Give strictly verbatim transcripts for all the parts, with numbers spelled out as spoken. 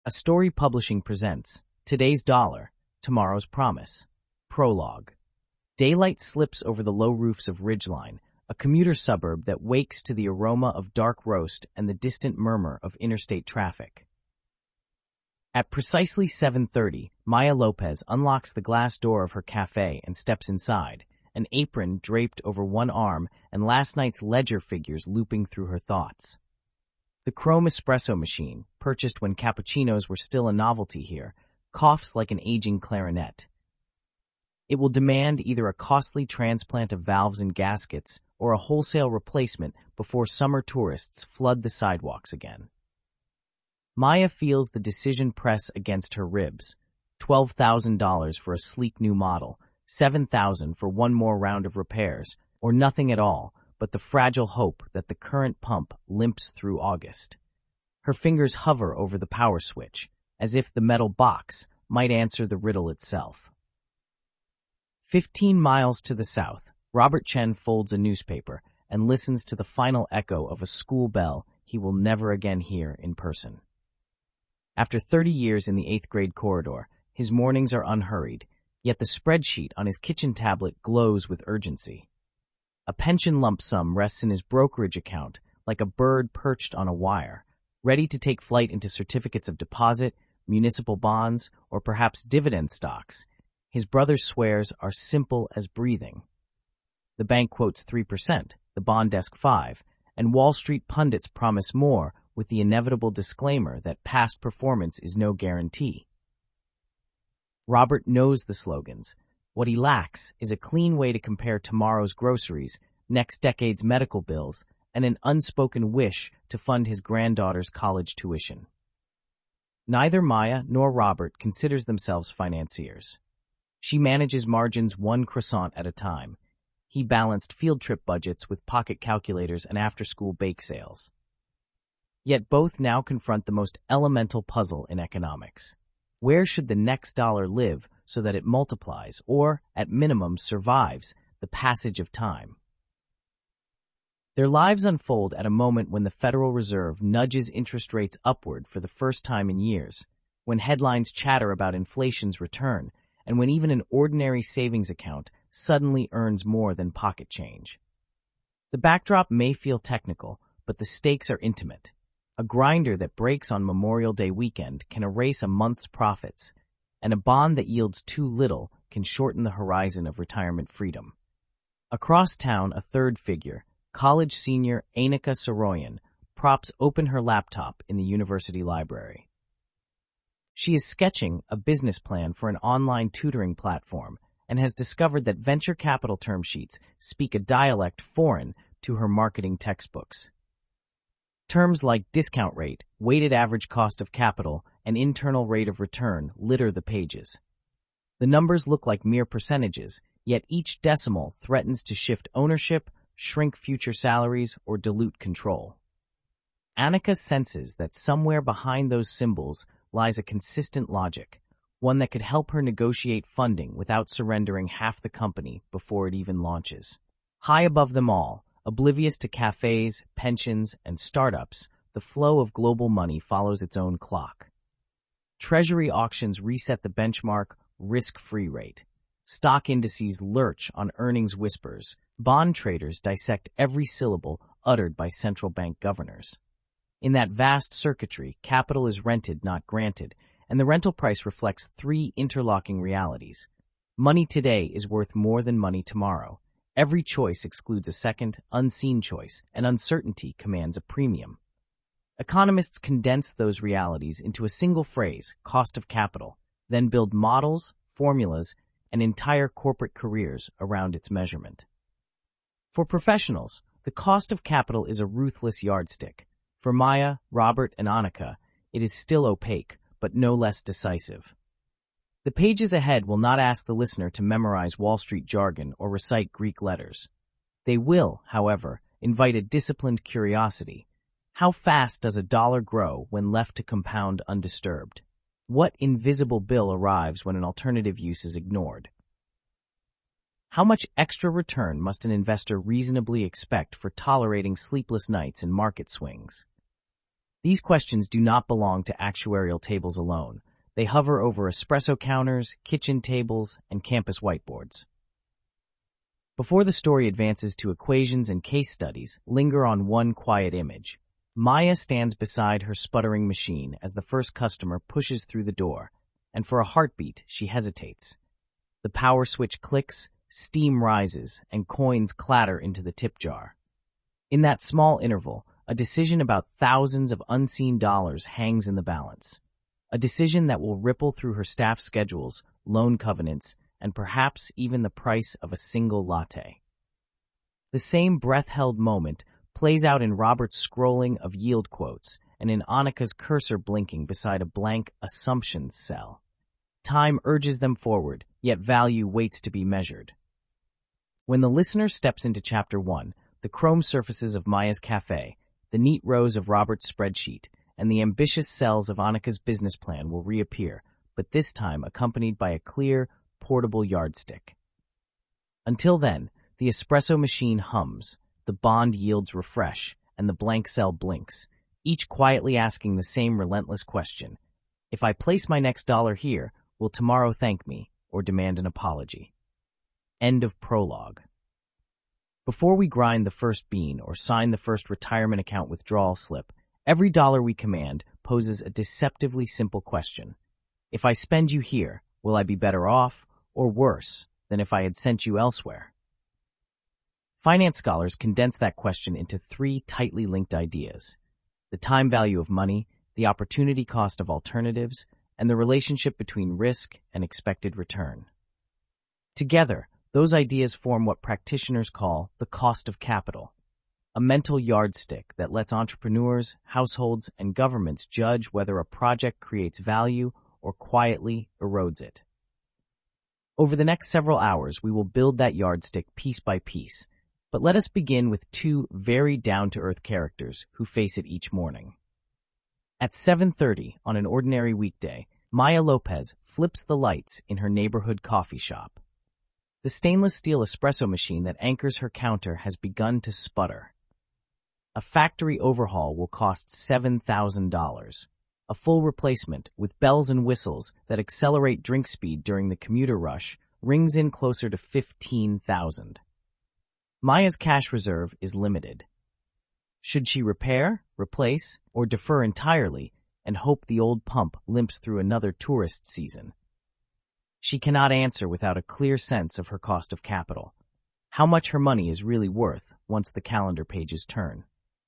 A Story Publishing presents Today's Dollar, Tomorrow's Promise. Prologue. Daylight slips over the low roofs of Ridgeline, a commuter suburb that wakes to the aroma of dark roast and the distant murmur of interstate traffic. At precisely seven thirty, Maya Lopez unlocks the glass door of her cafe and steps inside, an apron draped over one arm and last night's ledger figures looping through her thoughts. The chrome espresso machine, purchased when cappuccinos were still a novelty here, coughs like an aging clarinet. It will demand either a costly transplant of valves and gaskets or a wholesale replacement before summer tourists flood the sidewalks again. Maya feels the decision press against her ribs. twelve thousand dollars for a sleek new model, seven thousand dollars for one more round of repairs, or nothing at all, but the fragile hope that the current pump limps through August. Her fingers hover over the power switch, as if the metal box might answer the riddle itself. Fifteen miles to the south, Robert Chen folds a newspaper and listens to the final echo of a school bell he will never again hear in person. After thirty years in the eighth grade corridor, his mornings are unhurried, yet the spreadsheet on his kitchen tablet glows with urgency. A pension lump sum rests in his brokerage account like a bird perched on a wire, ready to take flight into certificates of deposit, municipal bonds, or perhaps dividend stocks. His brother swears are simple as breathing. The bank quotes three percent, the bond desk five, and Wall Street pundits promise more with the inevitable disclaimer that past performance is no guarantee. Robert knows the slogans. What he lacks is a clean way to compare tomorrow's groceries, next decade's medical bills, and an unspoken wish to fund his granddaughter's college tuition. Neither Maya nor Robert considers themselves financiers. She manages margins one croissant at a time. He balanced field trip budgets with pocket calculators and after-school bake sales. Yet both now confront the most elemental puzzle in economics. Where should the next dollar live so that it multiplies or, at minimum, survives the passage of time? Their lives unfold at a moment when the Federal Reserve nudges interest rates upward for the first time in years, when headlines chatter about inflation's return, and when even an ordinary savings account suddenly earns more than pocket change. The backdrop may feel technical, but the stakes are intimate. A grinder that breaks on Memorial Day weekend can erase a month's profits, and a bond that yields too little can shorten the horizon of retirement freedom. Across town, a third figure, college senior Anika Soroyan, props open her laptop in the university library. She is sketching a business plan for an online tutoring platform and has discovered that venture capital term sheets speak a dialect foreign to her marketing textbooks. Terms like discount rate, weighted average cost of capital, and internal rate of return litter the pages. The numbers look like mere percentages, yet each decimal threatens to shift ownership, shrink future salaries, or dilute control. Anika senses that somewhere behind those symbols lies a consistent logic, one that could help her negotiate funding without surrendering half the company before it even launches. High above them all, oblivious to cafes, pensions, and startups, the flow of global money follows its own clock. Treasury auctions reset the benchmark risk-free rate. Stock indices lurch on earnings whispers. Bond traders dissect every syllable uttered by central bank governors. In that vast circuitry, capital is rented, not granted, and the rental price reflects three interlocking realities. Money today is worth more than money tomorrow. Every choice excludes a second, unseen choice, and uncertainty commands a premium. Economists condense those realities into a single phrase, cost of capital, then build models, formulas, and entire corporate careers around its measurement. For professionals, the cost of capital is a ruthless yardstick. For Maya, Robert, and Anika, it is still opaque, but no less decisive. The pages ahead will not ask the listener to memorize Wall Street jargon or recite Greek letters. They will, however, invite a disciplined curiosity. How fast does a dollar grow when left to compound undisturbed? What invisible bill arrives when an alternative use is ignored? How much extra return must an investor reasonably expect for tolerating sleepless nights and market swings? These questions do not belong to actuarial tables alone. They hover over espresso counters, kitchen tables, and campus whiteboards. Before the story advances to equations and case studies, linger on one quiet image. Maya stands beside her sputtering machine as the first customer pushes through the door, and for a heartbeat, she hesitates. The power switch clicks, steam rises, and coins clatter into the tip jar. In that small interval, a decision about thousands of unseen dollars hangs in the balance. A decision that will ripple through her staff schedules, loan covenants, and perhaps even the price of a single latte. The same breath-held moment plays out in Robert's scrolling of yield quotes and in Annika's cursor blinking beside a blank assumptions cell. Time urges them forward, yet value waits to be measured. When the listener steps into Chapter one, the chrome surfaces of Maya's cafe, the neat rows of Robert's spreadsheet, and the ambitious cells of Annika's business plan will reappear, but this time accompanied by a clear, portable yardstick. Until then, the espresso machine hums, the bond yields refresh, and the blank cell blinks, each quietly asking the same relentless question. If I place my next dollar here, will tomorrow thank me or demand an apology? End of prologue. Before we grind the first bean or sign the first retirement account withdrawal slip, every dollar we command poses a deceptively simple question. If I spend you here, will I be better off or worse than if I had sent you elsewhere? Finance scholars condense that question into three tightly linked ideas: the time value of money, the opportunity cost of alternatives, and the relationship between risk and expected return. Together, those ideas form what practitioners call the cost of capital, a mental yardstick that lets entrepreneurs, households, and governments judge whether a project creates value or quietly erodes it. Over the next several hours, we will build that yardstick piece by piece, but let us begin with two very down-to-earth characters who face it each morning. At seven thirty on an ordinary weekday, Maya Lopez flips the lights in her neighborhood coffee shop. The stainless steel espresso machine that anchors her counter has begun to sputter. A factory overhaul will cost seven thousand dollars. A full replacement, with bells and whistles that accelerate drink speed during the commuter rush, rings in closer to fifteen thousand dollars. Maya's cash reserve is limited. Should she repair, replace, or defer entirely and hope the old pump limps through another tourist season? She cannot answer without a clear sense of her cost of capital, how much her money is really worth once the calendar pages turn.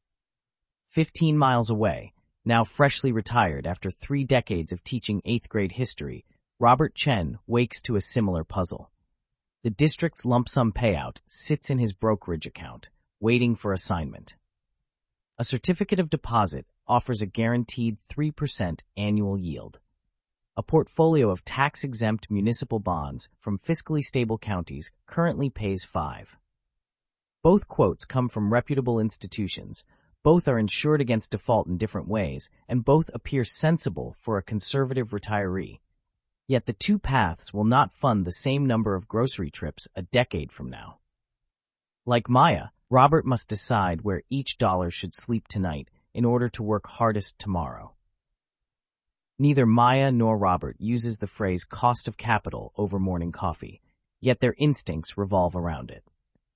Fifteen miles away, now freshly retired after three decades of teaching eighth grade history, Robert Chen wakes to a similar puzzle. The district's lump sum payout sits in his brokerage account, waiting for assignment. A certificate of deposit offers a guaranteed three percent annual yield. A portfolio of tax-exempt municipal bonds from fiscally stable counties currently pays five percent. Both quotes come from reputable institutions, both are insured against default in different ways, and both appear sensible for a conservative retiree. Yet the two paths will not fund the same number of grocery trips a decade from now. Like Maya, Robert must decide where each dollar should sleep tonight in order to work hardest tomorrow. Neither Maya nor Robert uses the phrase cost of capital over morning coffee, yet their instincts revolve around it.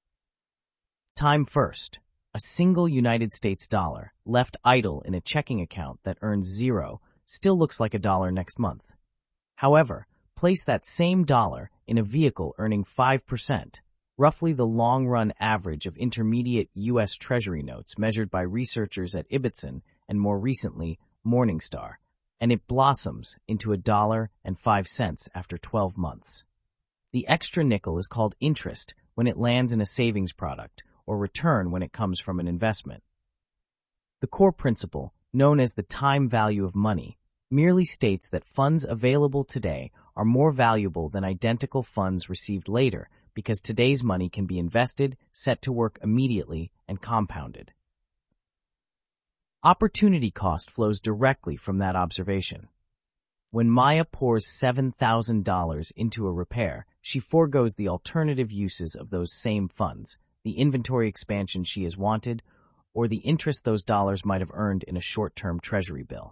Time first. A single United States dollar, left idle in a checking account that earns zero, still looks like a dollar next month. However, place that same dollar in a vehicle earning five percent, roughly the long-run average of intermediate U S Treasury notes measured by researchers at Ibbotson and more recently Morningstar, and it blossoms into a dollar and five cents after twelve months. The extra nickel is called interest when it lands in a savings product, or return when it comes from an investment. The core principle, known as the time value of money, merely states that funds available today are more valuable than identical funds received later because today's money can be invested, set to work immediately, and compounded. Opportunity cost flows directly from that observation. When Maya pours seven thousand dollars into a repair, she forgoes the alternative uses of those same funds, the inventory expansion she has wanted, or the interest those dollars might have earned in a short-term treasury bill.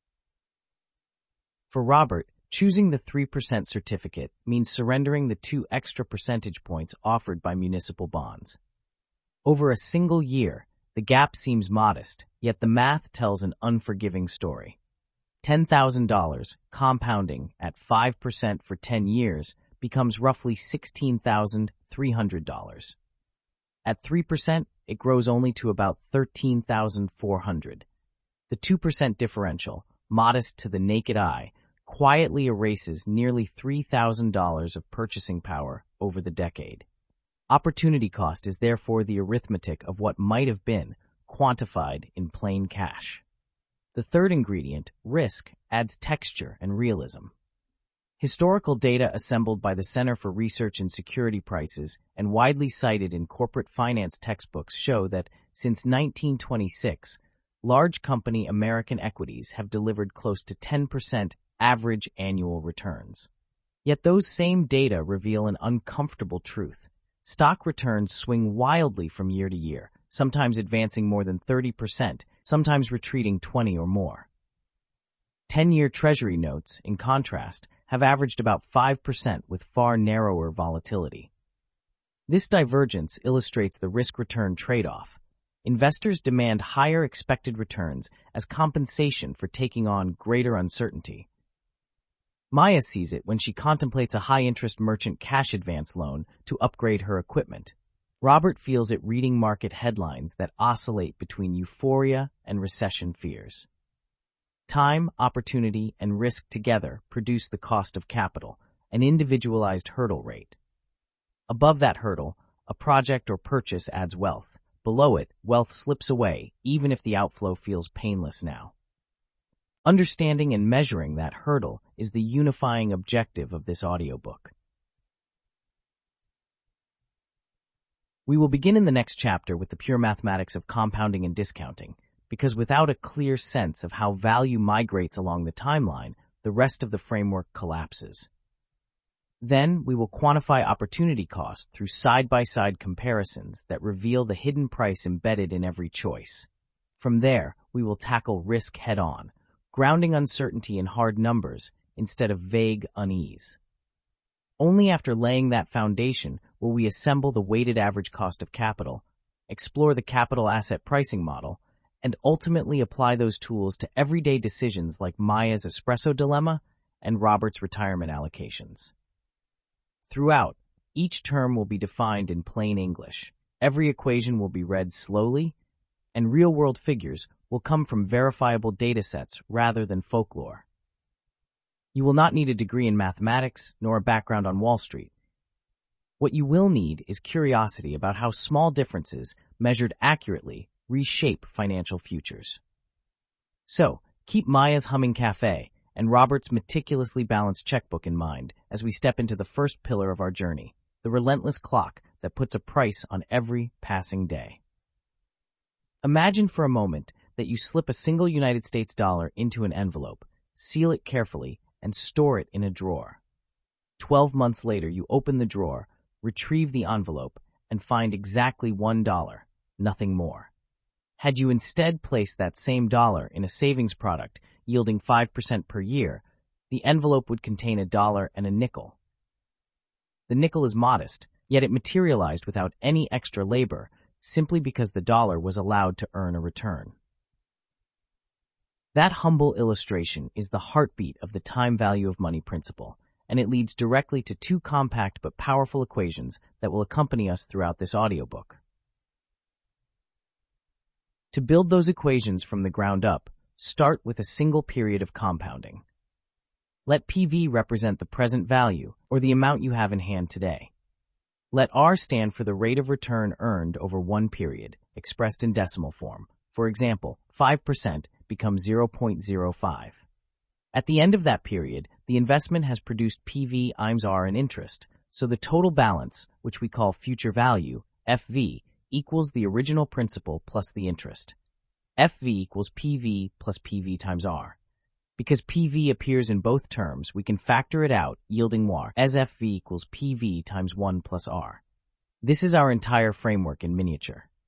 For Robert, choosing the three percent certificate means surrendering the two extra percentage points offered by municipal bonds. Over a single year, the gap seems modest, yet the math tells an unforgiving story. ten thousand dollars, compounding at five percent for ten years, becomes roughly sixteen thousand three hundred dollars. At three percent, it grows only to about thirteen thousand four hundred dollars. The two percent differential, modest to the naked eye, quietly erases nearly three thousand dollars of purchasing power over the decade. Opportunity cost is therefore the arithmetic of what might have been, quantified in plain cash. The third ingredient, risk, adds texture and realism. Historical data assembled by the Center for Research in Security Prices and widely cited in corporate finance textbooks show that since nineteen twenty-six, large company American equities have delivered close to ten percent average annual returns. Yet those same data reveal an uncomfortable truth. Stock returns swing wildly from year to year, sometimes advancing more than thirty percent, sometimes retreating twenty or more. Ten-year Treasury notes, in contrast, have averaged about five percent with far narrower volatility. This divergence illustrates the risk-return trade-off. Investors demand higher expected returns as compensation for taking on greater uncertainty. Maya sees it when she contemplates a high-interest merchant cash advance loan to upgrade her equipment. Robert feels it reading market headlines that oscillate between euphoria and recession fears. Time, opportunity, and risk together produce the cost of capital, an individualized hurdle rate. Above that hurdle, a project or purchase adds wealth. Below it, wealth slips away, even if the outflow feels painless now. Understanding and measuring that hurdle is the unifying objective of this audiobook. We will begin in the next chapter with the pure mathematics of compounding and discounting, because without a clear sense of how value migrates along the timeline, the rest of the framework collapses. Then, we will quantify opportunity cost through side-by-side comparisons that reveal the hidden price embedded in every choice. From there, we will tackle risk head-on, grounding uncertainty in hard numbers instead of vague unease. Only after laying that foundation will we assemble the weighted average cost of capital, explore the capital asset pricing model, and ultimately apply those tools to everyday decisions like Maya's espresso dilemma and Robert's retirement allocations. Throughout, each term will be defined in plain English. Every equation will be read slowly, and real-world figures will come from verifiable datasets rather than folklore. You will not need a degree in mathematics nor a background on Wall Street. What you will need is curiosity about how small differences, measured accurately, reshape financial futures. So, keep Maya's humming cafe and Robert's meticulously balanced checkbook in mind as we step into the first pillar of our journey, the relentless clock that puts a price on every passing day. Imagine for a moment that you slip a single United States dollar into an envelope, seal it carefully, and store it in a drawer. Twelve months later, you open the drawer, retrieve the envelope, and find exactly one dollar, nothing more. Had you instead placed that same dollar in a savings product yielding five percent per year, the envelope would contain a dollar and a nickel. The nickel is modest, yet it materialized without any extra labor, simply because the dollar was allowed to earn a return. That humble illustration is the heartbeat of the time value of money principle, and it leads directly to two compact but powerful equations that will accompany us throughout this audiobook. To build those equations from the ground up, start with a single period of compounding. Let P V represent the present value, or the amount you have in hand today. Let R stand for the rate of return earned over one period, expressed in decimal form. For example, five percent becomes zero point zero five. At the end of that period, the investment has produced P V times R in interest, so the total balance, which we call future value, F V, equals the original principal plus the interest. F V equals P V plus P V times R. Because P V appears in both terms, we can factor it out, yielding W A R, as F V equals P V times one plus R. This is our entire framework in miniature.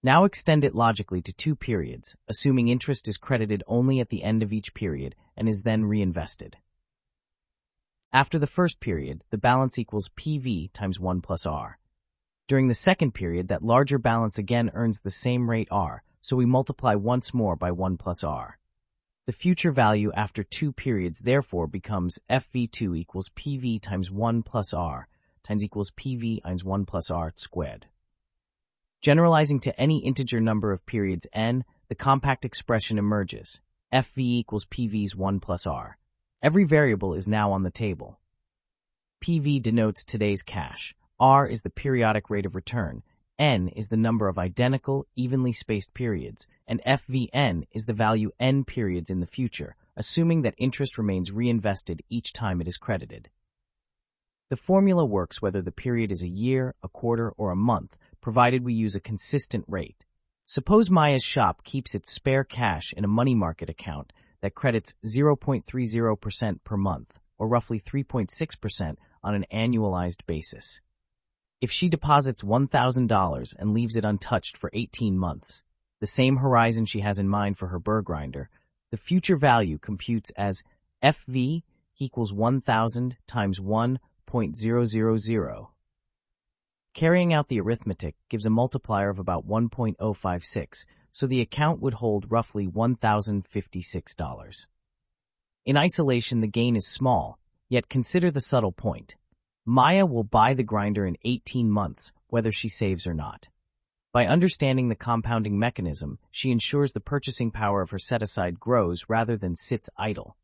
Now extend it logically to two periods, assuming interest is credited only at the end of each period and is then reinvested. After the first period, the balance equals P V times one plus R. During the second period, that larger balance again earns the same rate R, so we multiply once more by one plus R. The future value after two periods therefore becomes F V two equals P V times one plus R times equals P V times one plus R squared. Generalizing to any integer number of periods n, the compact expression emerges. F V equals P V's one plus R. Every variable is now on the table. P V denotes today's cash. R is the periodic rate of return. N is the number of identical, evenly spaced periods, and F V N is the value n periods in the future, assuming that interest remains reinvested each time it is credited. The formula works whether the period is a year, a quarter, or a month, provided we use a consistent rate. Suppose Maya's shop keeps its spare cash in a money market account that credits zero point three zero percent per month, or roughly three point six percent on an annualized basis. If she deposits one thousand dollars and leaves it untouched for eighteen months, the same horizon she has in mind for her burr grinder, the future value computes as F V equals one thousand times one point zero zero zero. Carrying out the arithmetic gives a multiplier of about one point zero five six, so the account would hold roughly one thousand fifty-six dollars. In isolation, the gain is small, yet consider the subtle point. Maya will buy the grinder in eighteen months, whether she saves or not. By understanding the compounding mechanism, she ensures the purchasing power of her set-aside grows rather than sits idle.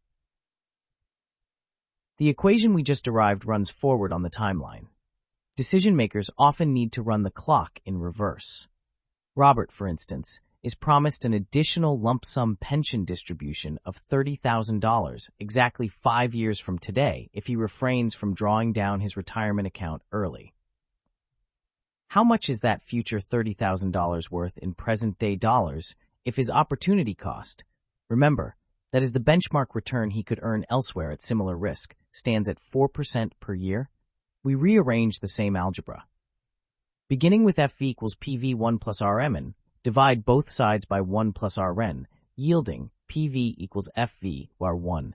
The equation we just derived runs forward on the timeline. Decision-makers often need to run the clock in reverse. Robert, for instance, is promised an additional lump sum pension distribution of thirty thousand dollars exactly five years from today if he refrains from drawing down his retirement account early. How much is that future thirty thousand dollars worth in present-day dollars if his opportunity cost, remember, that is the benchmark return he could earn elsewhere at similar risk, stands at four percent per year? We rearrange the same algebra. Beginning with F V equals P V one plus R M N, divide both sides by one plus R N, yielding P V equals F V R one.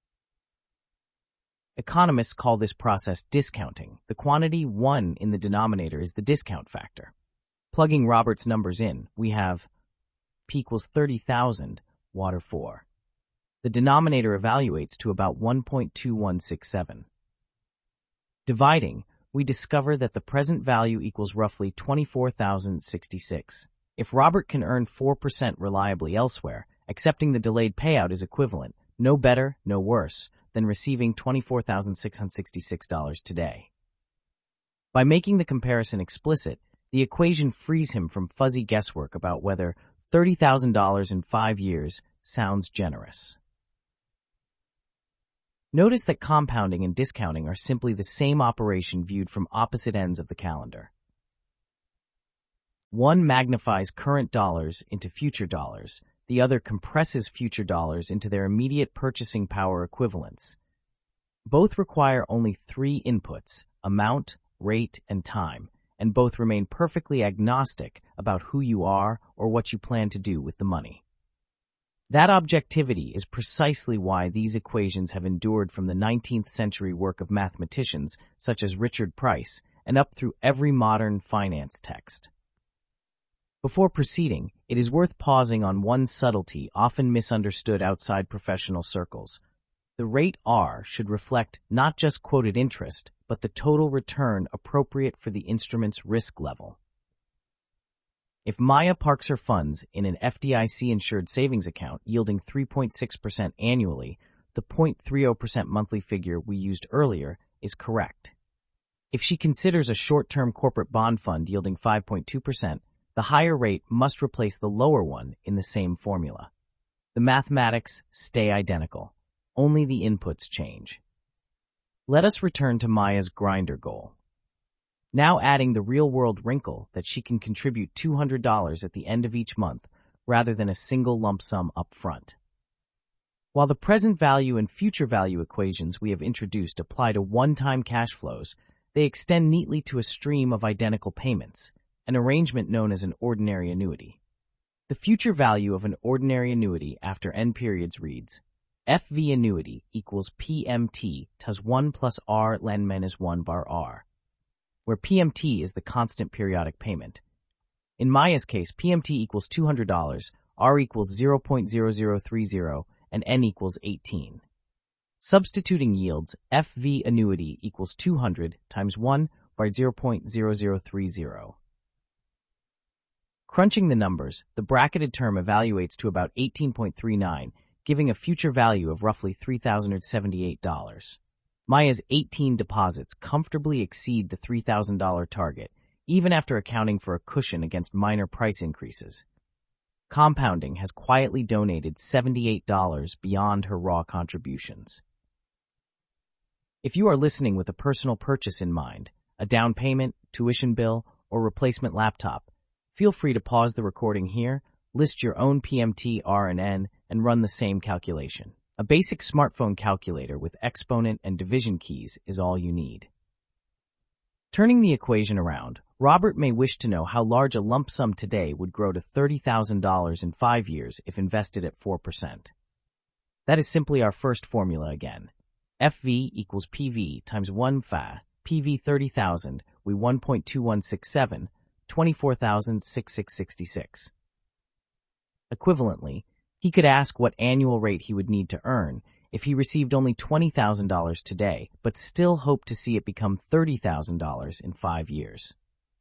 Economists call this process discounting. The quantity one in the denominator is the discount factor. Plugging Robert's numbers in, we have P equals thirty thousand, water four. The denominator evaluates to about one point two one six seven. Dividing, we discover that the present value equals roughly twenty-four thousand sixty-six. If Robert can earn four percent reliably elsewhere, accepting the delayed payout is equivalent, no better, no worse, than receiving twenty-four thousand six hundred sixty-six dollars today. By making the comparison explicit, the equation frees him from fuzzy guesswork about whether thirty thousand dollars in five years sounds generous. Notice that compounding and discounting are simply the same operation viewed from opposite ends of the calendar. One magnifies current dollars into future dollars, the other compresses future dollars into their immediate purchasing power equivalents. Both require only three inputs, amount, rate, and time, and both remain perfectly agnostic about who you are or what you plan to do with the money. That objectivity is precisely why these equations have endured from the nineteenth century work of mathematicians such as Richard Price and up through every modern finance text. Before proceeding, it is worth pausing on one subtlety often misunderstood outside professional circles. The rate R should reflect not just quoted interest, but the total return appropriate for the instrument's risk level. If Maya parks her funds in an F D I C-insured savings account yielding three point six percent annually, the zero point three zero percent monthly figure we used earlier is correct. If she considers a short-term corporate bond fund yielding five point two percent, the higher rate must replace the lower one in the same formula. The mathematics stay identical. Only the inputs change. Let us return to Maya's grinder goal. Now adding the real-world wrinkle that she can contribute two hundred dollars at the end of each month rather than a single lump sum up front. While the present value and future value equations we have introduced apply to one-time cash flows, they extend neatly to a stream of identical payments. an arrangement known as an ordinary annuity. The future value of an ordinary annuity after n periods reads, F V annuity equals P M T times one plus R ln minus one bar R, where P M T is the constant periodic payment. In Maya's case, P M T equals two hundred dollars, R equals zero point zero zero three zero, and N equals eighteen. Substituting yields, F V annuity equals two hundred times one by zero point zero zero three zero. Crunching the numbers, the bracketed term evaluates to about eighteen point three nine, giving a future value of roughly three thousand seventy-eight dollars. Maya's eighteen deposits comfortably exceed the three thousand dollars target, even after accounting for a cushion against minor price increases. Compounding has quietly donated seventy-eight dollars beyond her raw contributions. If you are listening with a personal purchase in mind, a down payment, tuition bill, or replacement laptop, feel free to pause the recording here, list your own P M T, R, and N, and run the same calculation. A basic smartphone calculator with exponent and division keys is all you need. Turning the equation around, Robert may wish to know how large a lump sum today would grow to thirty thousand dollars in five years if invested at four percent. That is simply our first formula again. F V equals P V times one F A, P V thirty thousand, we one point two one six seven, twenty-four thousand sixty-six sixty-six. Equivalently, he could ask what annual rate he would need to earn if he received only twenty thousand dollars today, but still hoped to see it become thirty thousand dollars in five years.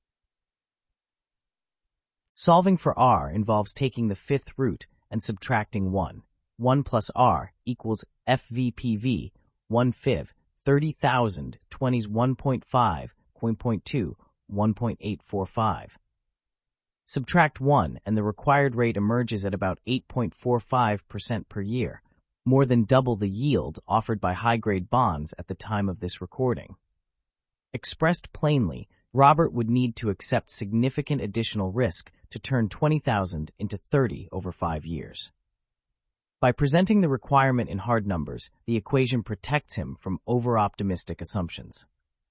Solving for R involves taking the fifth root and subtracting one. one plus R equals F V P V, one fifth, thirty thousand, twenties one point five, zero point two, one point eight four five. Subtract one and the required rate emerges at about eight point four five percent per year, more than double the yield offered by high-grade bonds at the time of this recording. Expressed plainly, Robert would need to accept significant additional risk to turn twenty thousand into thirty over five years. By presenting the requirement in hard numbers, the equation protects him from over-optimistic assumptions.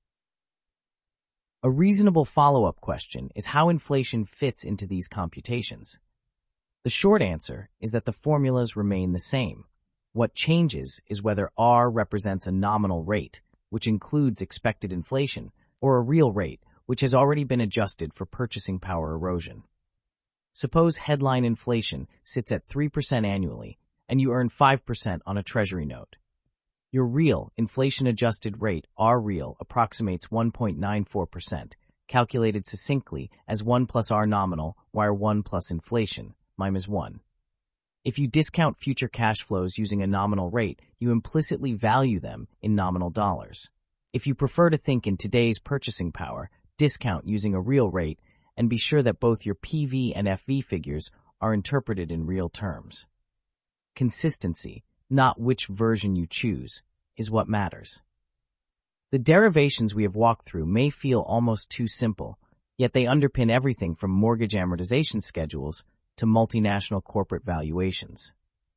A reasonable follow-up question is how inflation fits into these computations. The short answer is that the formulas remain the same. What changes is whether R represents a nominal rate, which includes expected inflation, or a real rate, which has already been adjusted for purchasing power erosion. Suppose headline inflation sits at three percent annually, and you earn five percent on a treasury note. Your real inflation-adjusted rate, R real, approximates one point nine four percent, calculated succinctly as one plus R nominal, where one plus inflation, minus one. If you discount future cash flows using a nominal rate, you implicitly value them in nominal dollars. If you prefer to think in today's purchasing power, discount using a real rate, and be sure that both your P V and F V figures are interpreted in real terms. Consistency, not which version you choose, is what matters. The derivations we have walked through may feel almost too simple, yet they underpin everything from mortgage amortization schedules to multinational corporate valuations.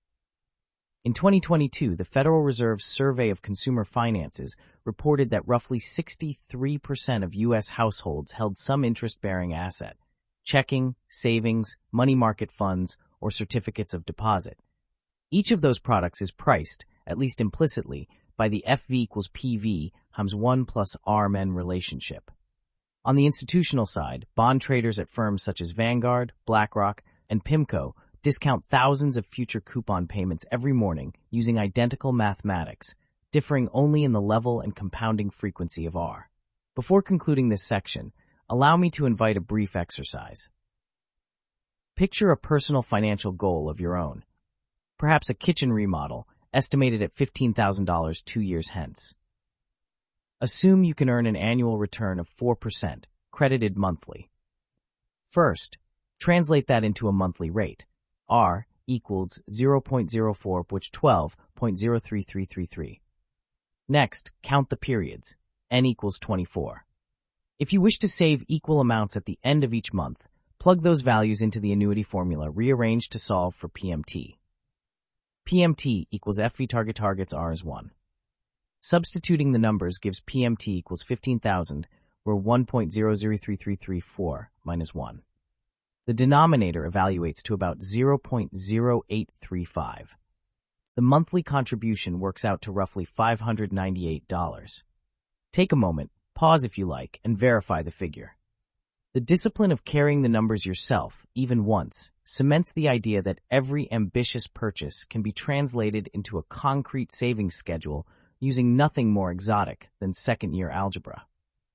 In twenty twenty-two, the Federal Reserve's Survey of Consumer Finances reported that roughly sixty-three percent of U S households held some interest-bearing asset, checking, savings, money market funds, or certificates of deposit. Each of those products is priced, at least implicitly, by the F V equals P V times one plus R M N relationship. On the institutional side, bond traders at firms such as Vanguard, BlackRock, and PIMCO discount thousands of future coupon payments every morning using identical mathematics, differing only in the level and compounding frequency of R. Before concluding this section, allow me to invite a brief exercise. Picture a personal financial goal of your own, perhaps a kitchen remodel, estimated at fifteen thousand dollars two years hence. Assume you can earn an annual return of four percent, credited monthly. First, translate that into a monthly rate. R equals zero point zero four, which twelve point zero three three three three. Next, count the periods. N equals twenty-four. If you wish to save equal amounts at the end of each month, plug those values into the annuity formula rearranged to solve for P M T. P M T equals F V target targets R is one. Substituting the numbers gives P M T equals fifteen thousand, where one point zero zero three three three four minus one. The denominator evaluates to about zero point zero eight three five. The monthly contribution works out to roughly five hundred ninety-eight dollars. Take a moment, pause if you like, and verify the figure. The discipline of carrying the numbers yourself, even once, cements the idea that every ambitious purchase can be translated into a concrete savings schedule using nothing more exotic than second-year algebra.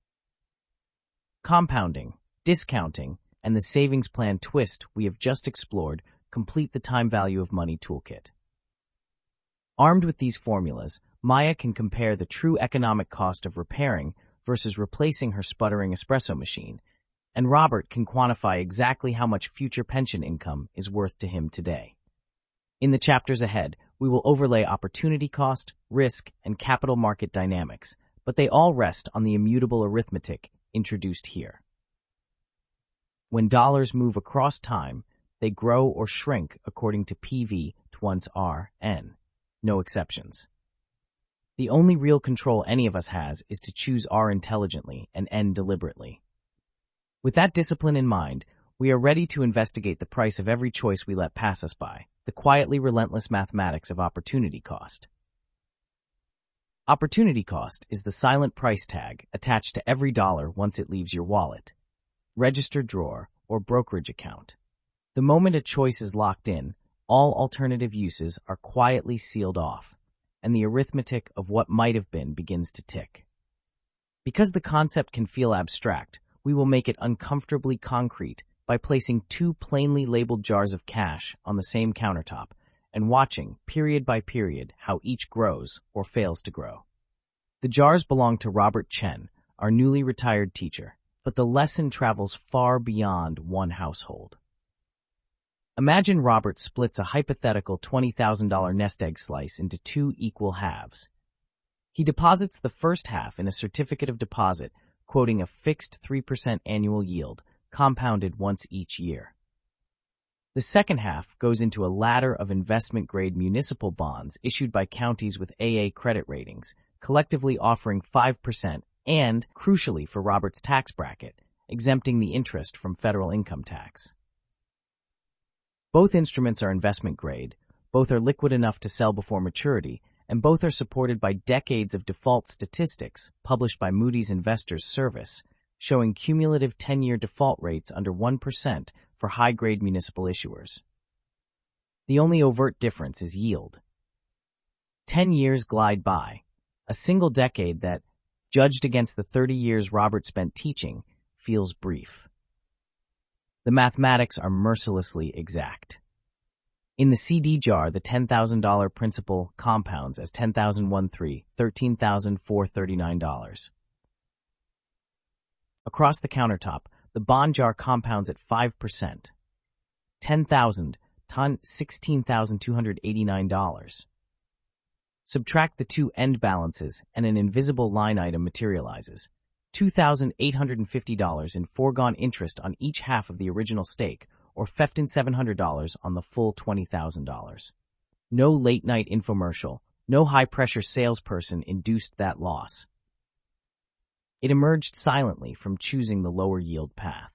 Compounding, discounting, and the savings plan twist we have just explored complete the time value of money toolkit. Armed with these formulas, Maya can compare the true economic cost of repairing versus replacing her sputtering espresso machine, and Robert can quantify exactly how much future pension income is worth to him today. In the chapters ahead, we will overlay opportunity cost, risk, and capital market dynamics, but they all rest on the immutable arithmetic introduced here. When dollars move across time, they grow or shrink according to P V to one's R N. No exceptions. The only real control any of us has is to choose R intelligently and N deliberately. With that discipline in mind, we are ready to investigate the price of every choice we let pass us by, the quietly relentless mathematics of opportunity cost. Opportunity cost is the silent price tag attached to every dollar once it leaves your wallet, registered drawer, or brokerage account. The moment a choice is locked in, all alternative uses are quietly sealed off, and the arithmetic of what might have been begins to tick. Because the concept can feel abstract, we will make it uncomfortably concrete by placing two plainly labeled jars of cash on the same countertop and watching, period by period, how each grows or fails to grow. The jars belong to Robert Chen, our newly retired teacher, but the lesson travels far beyond one household. Imagine Robert splits a hypothetical twenty thousand dollars nest egg slice into two equal halves. He deposits the first half in a certificate of deposit, quoting a fixed three percent annual yield, compounded once each year. The second half goes into a ladder of investment-grade municipal bonds issued by counties with A A credit ratings, collectively offering five percent and, crucially for Robert's tax bracket, exempting the interest from federal income tax. Both instruments are investment-grade, both are liquid enough to sell before maturity, and both are supported by decades of default statistics published by Moody's Investors Service, showing cumulative ten-year default rates under one percent for high-grade municipal issuers. The only overt difference is yield. Ten years glide by, a single decade that, judged against the thirty years Robert spent teaching, feels brief. The mathematics are mercilessly exact. In the C D jar, the ten thousand dollars principal compounds as ten thousand thirteen, thirteen thousand four hundred thirty-nine dollars. Across the countertop, the bond jar compounds at five percent. ten thousand, ton, sixteen thousand two hundred eighty-nine dollars. Subtract the two end balances and an invisible line item materializes. two thousand eight hundred fifty dollars in foregone interest on each half of the original stake, or fifteen thousand seven hundred dollars on the full twenty thousand dollars. No late-night infomercial, no high-pressure salesperson induced that loss. It emerged silently from choosing the lower yield path.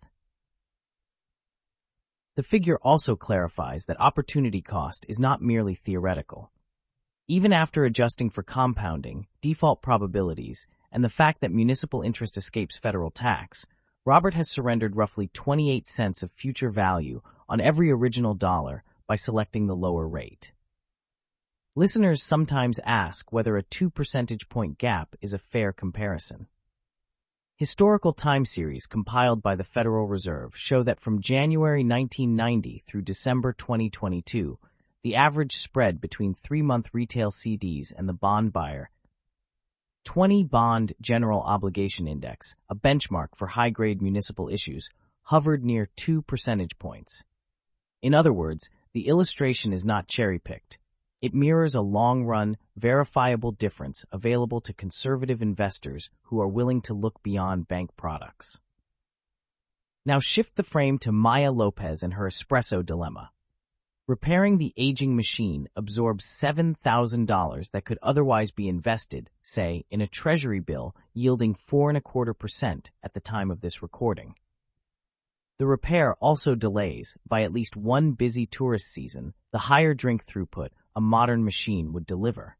The figure also clarifies that opportunity cost is not merely theoretical. Even after adjusting for compounding, default probabilities, and the fact that municipal interest escapes federal tax, Robert has surrendered roughly twenty-eight cents of future value on every original dollar by selecting the lower rate. Listeners sometimes ask whether a two percentage point gap is a fair comparison. Historical time series compiled by the Federal Reserve show that from January nineteen ninety through December twenty twenty-two, the average spread between three-month retail C Ds and the bond buyer twenty Bond General Obligation Index, a benchmark for high-grade municipal issues, hovered near two percentage points. In other words, the illustration is not cherry-picked. It mirrors a long-run, verifiable difference available to conservative investors who are willing to look beyond bank products. Now shift the frame to Maya Lopez and her espresso dilemma. Repairing the aging machine absorbs seven thousand dollars that could otherwise be invested, say, in a treasury bill yielding four and a quarter percent at the time of this recording. The repair also delays, by at least one busy tourist season, the higher drink throughput a modern machine would deliver.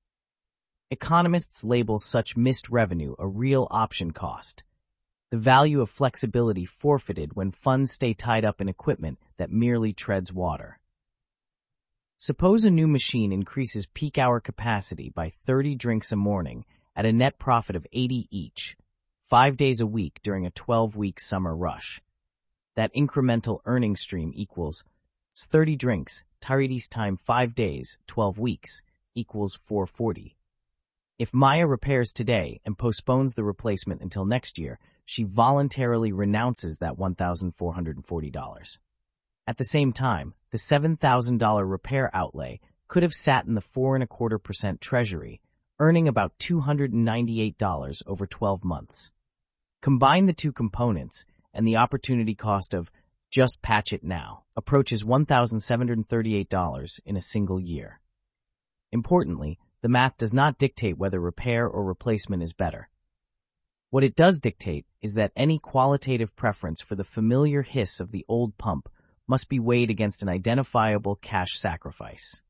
Economists label such missed revenue a real option cost, the value of flexibility forfeited when funds stay tied up in equipment that merely treads water. Suppose a new machine increases peak hour capacity by thirty drinks a morning at a net profit of eighty each, five days a week during a twelve-week summer rush. That incremental earning stream equals thirty drinks, Tarides time five days, twelve weeks, equals four hundred forty. If Maya repairs today and postpones the replacement until next year, she voluntarily renounces that one thousand four hundred forty dollars. At the same time, the seven thousand dollars repair outlay could have sat in the four and a quarter percent treasury, earning about two hundred ninety-eight dollars over twelve months. Combine the two components, and the opportunity cost of just patch it now approaches one thousand seven hundred thirty-eight dollars in a single year. Importantly, the math does not dictate whether repair or replacement is better. What it does dictate is that any qualitative preference for the familiar hiss of the old pump must be weighed against an identifiable cash sacrifice.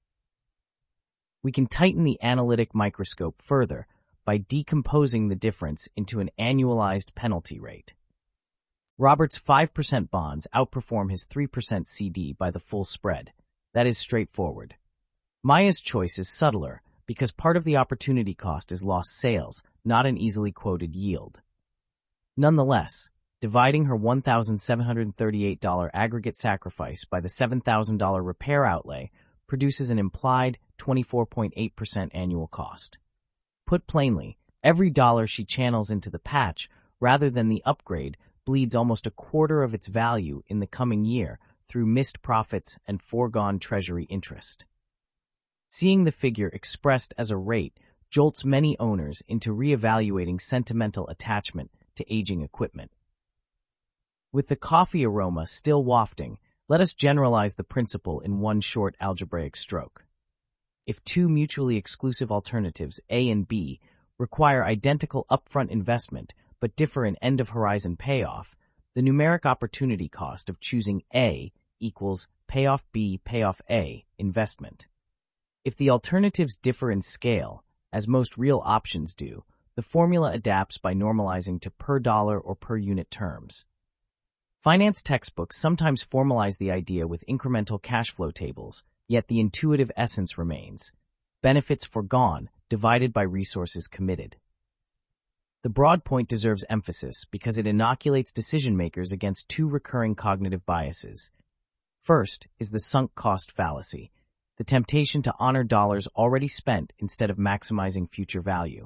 We can tighten the analytic microscope further by decomposing the difference into an annualized penalty rate. Robert's five percent bonds outperform his three percent C D by the full spread. That is straightforward. Maya's choice is subtler because part of the opportunity cost is lost sales, not an easily quoted yield. Nonetheless, dividing her one thousand seven hundred thirty-eight dollars aggregate sacrifice by the seven thousand dollars repair outlay produces an implied twenty-four point eight percent annual cost. Put plainly, every dollar she channels into the patch rather than the upgrade bleeds almost a quarter of its value in the coming year through missed profits and foregone treasury interest. Seeing the figure expressed as a rate jolts many owners into reevaluating sentimental attachment to aging equipment. With the coffee aroma still wafting, let us generalize the principle in one short algebraic stroke. If two mutually exclusive alternatives, A and B, require identical upfront investment but differ in end-of-horizon payoff, the numeric opportunity cost of choosing A equals payoff B, payoff A, investment. If the alternatives differ in scale, as most real options do, the formula adapts by normalizing to per dollar or per unit terms. Finance textbooks sometimes formalize the idea with incremental cash flow tables, yet the intuitive essence remains: benefits foregone divided by resources committed. The broad point deserves emphasis because it inoculates decision-makers against two recurring cognitive biases. First is the sunk cost fallacy, the temptation to honor dollars already spent instead of maximizing future value.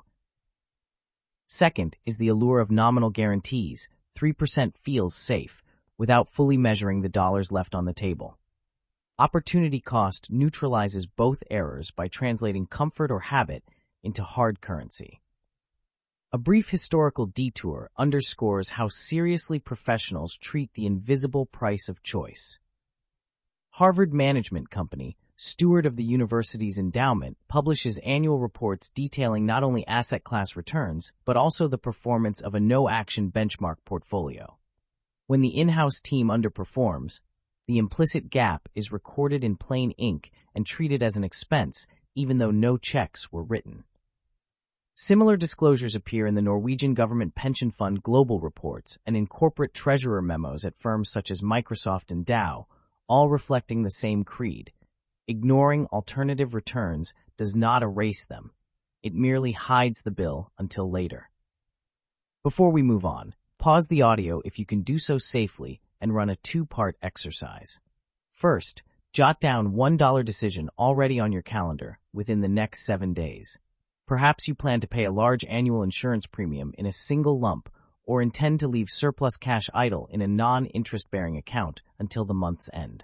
Second is the allure of nominal guarantees. three percent feels safe, without fully measuring the dollars left on the table. Opportunity cost neutralizes both errors by translating comfort or habit into hard currency. A brief historical detour underscores how seriously professionals treat the invisible price of choice. Harvard Management Company, steward of the university's endowment, publishes annual reports detailing not only asset class returns, but also the performance of a no-action benchmark portfolio. When the in-house team underperforms, the implicit gap is recorded in plain ink and treated as an expense, even though no checks were written. Similar disclosures appear in the Norwegian government pension fund global reports and in corporate treasurer memos at firms such as Microsoft and Dow, all reflecting the same creed. Ignoring alternative returns does not erase them. It merely hides the bill until later. Before we move on, pause the audio if you can do so safely and run a two-part exercise. First, jot down one dollar decision already on your calendar within the next seven days. Perhaps you plan to pay a large annual insurance premium in a single lump or intend to leave surplus cash idle in a non-interest-bearing account until the month's end.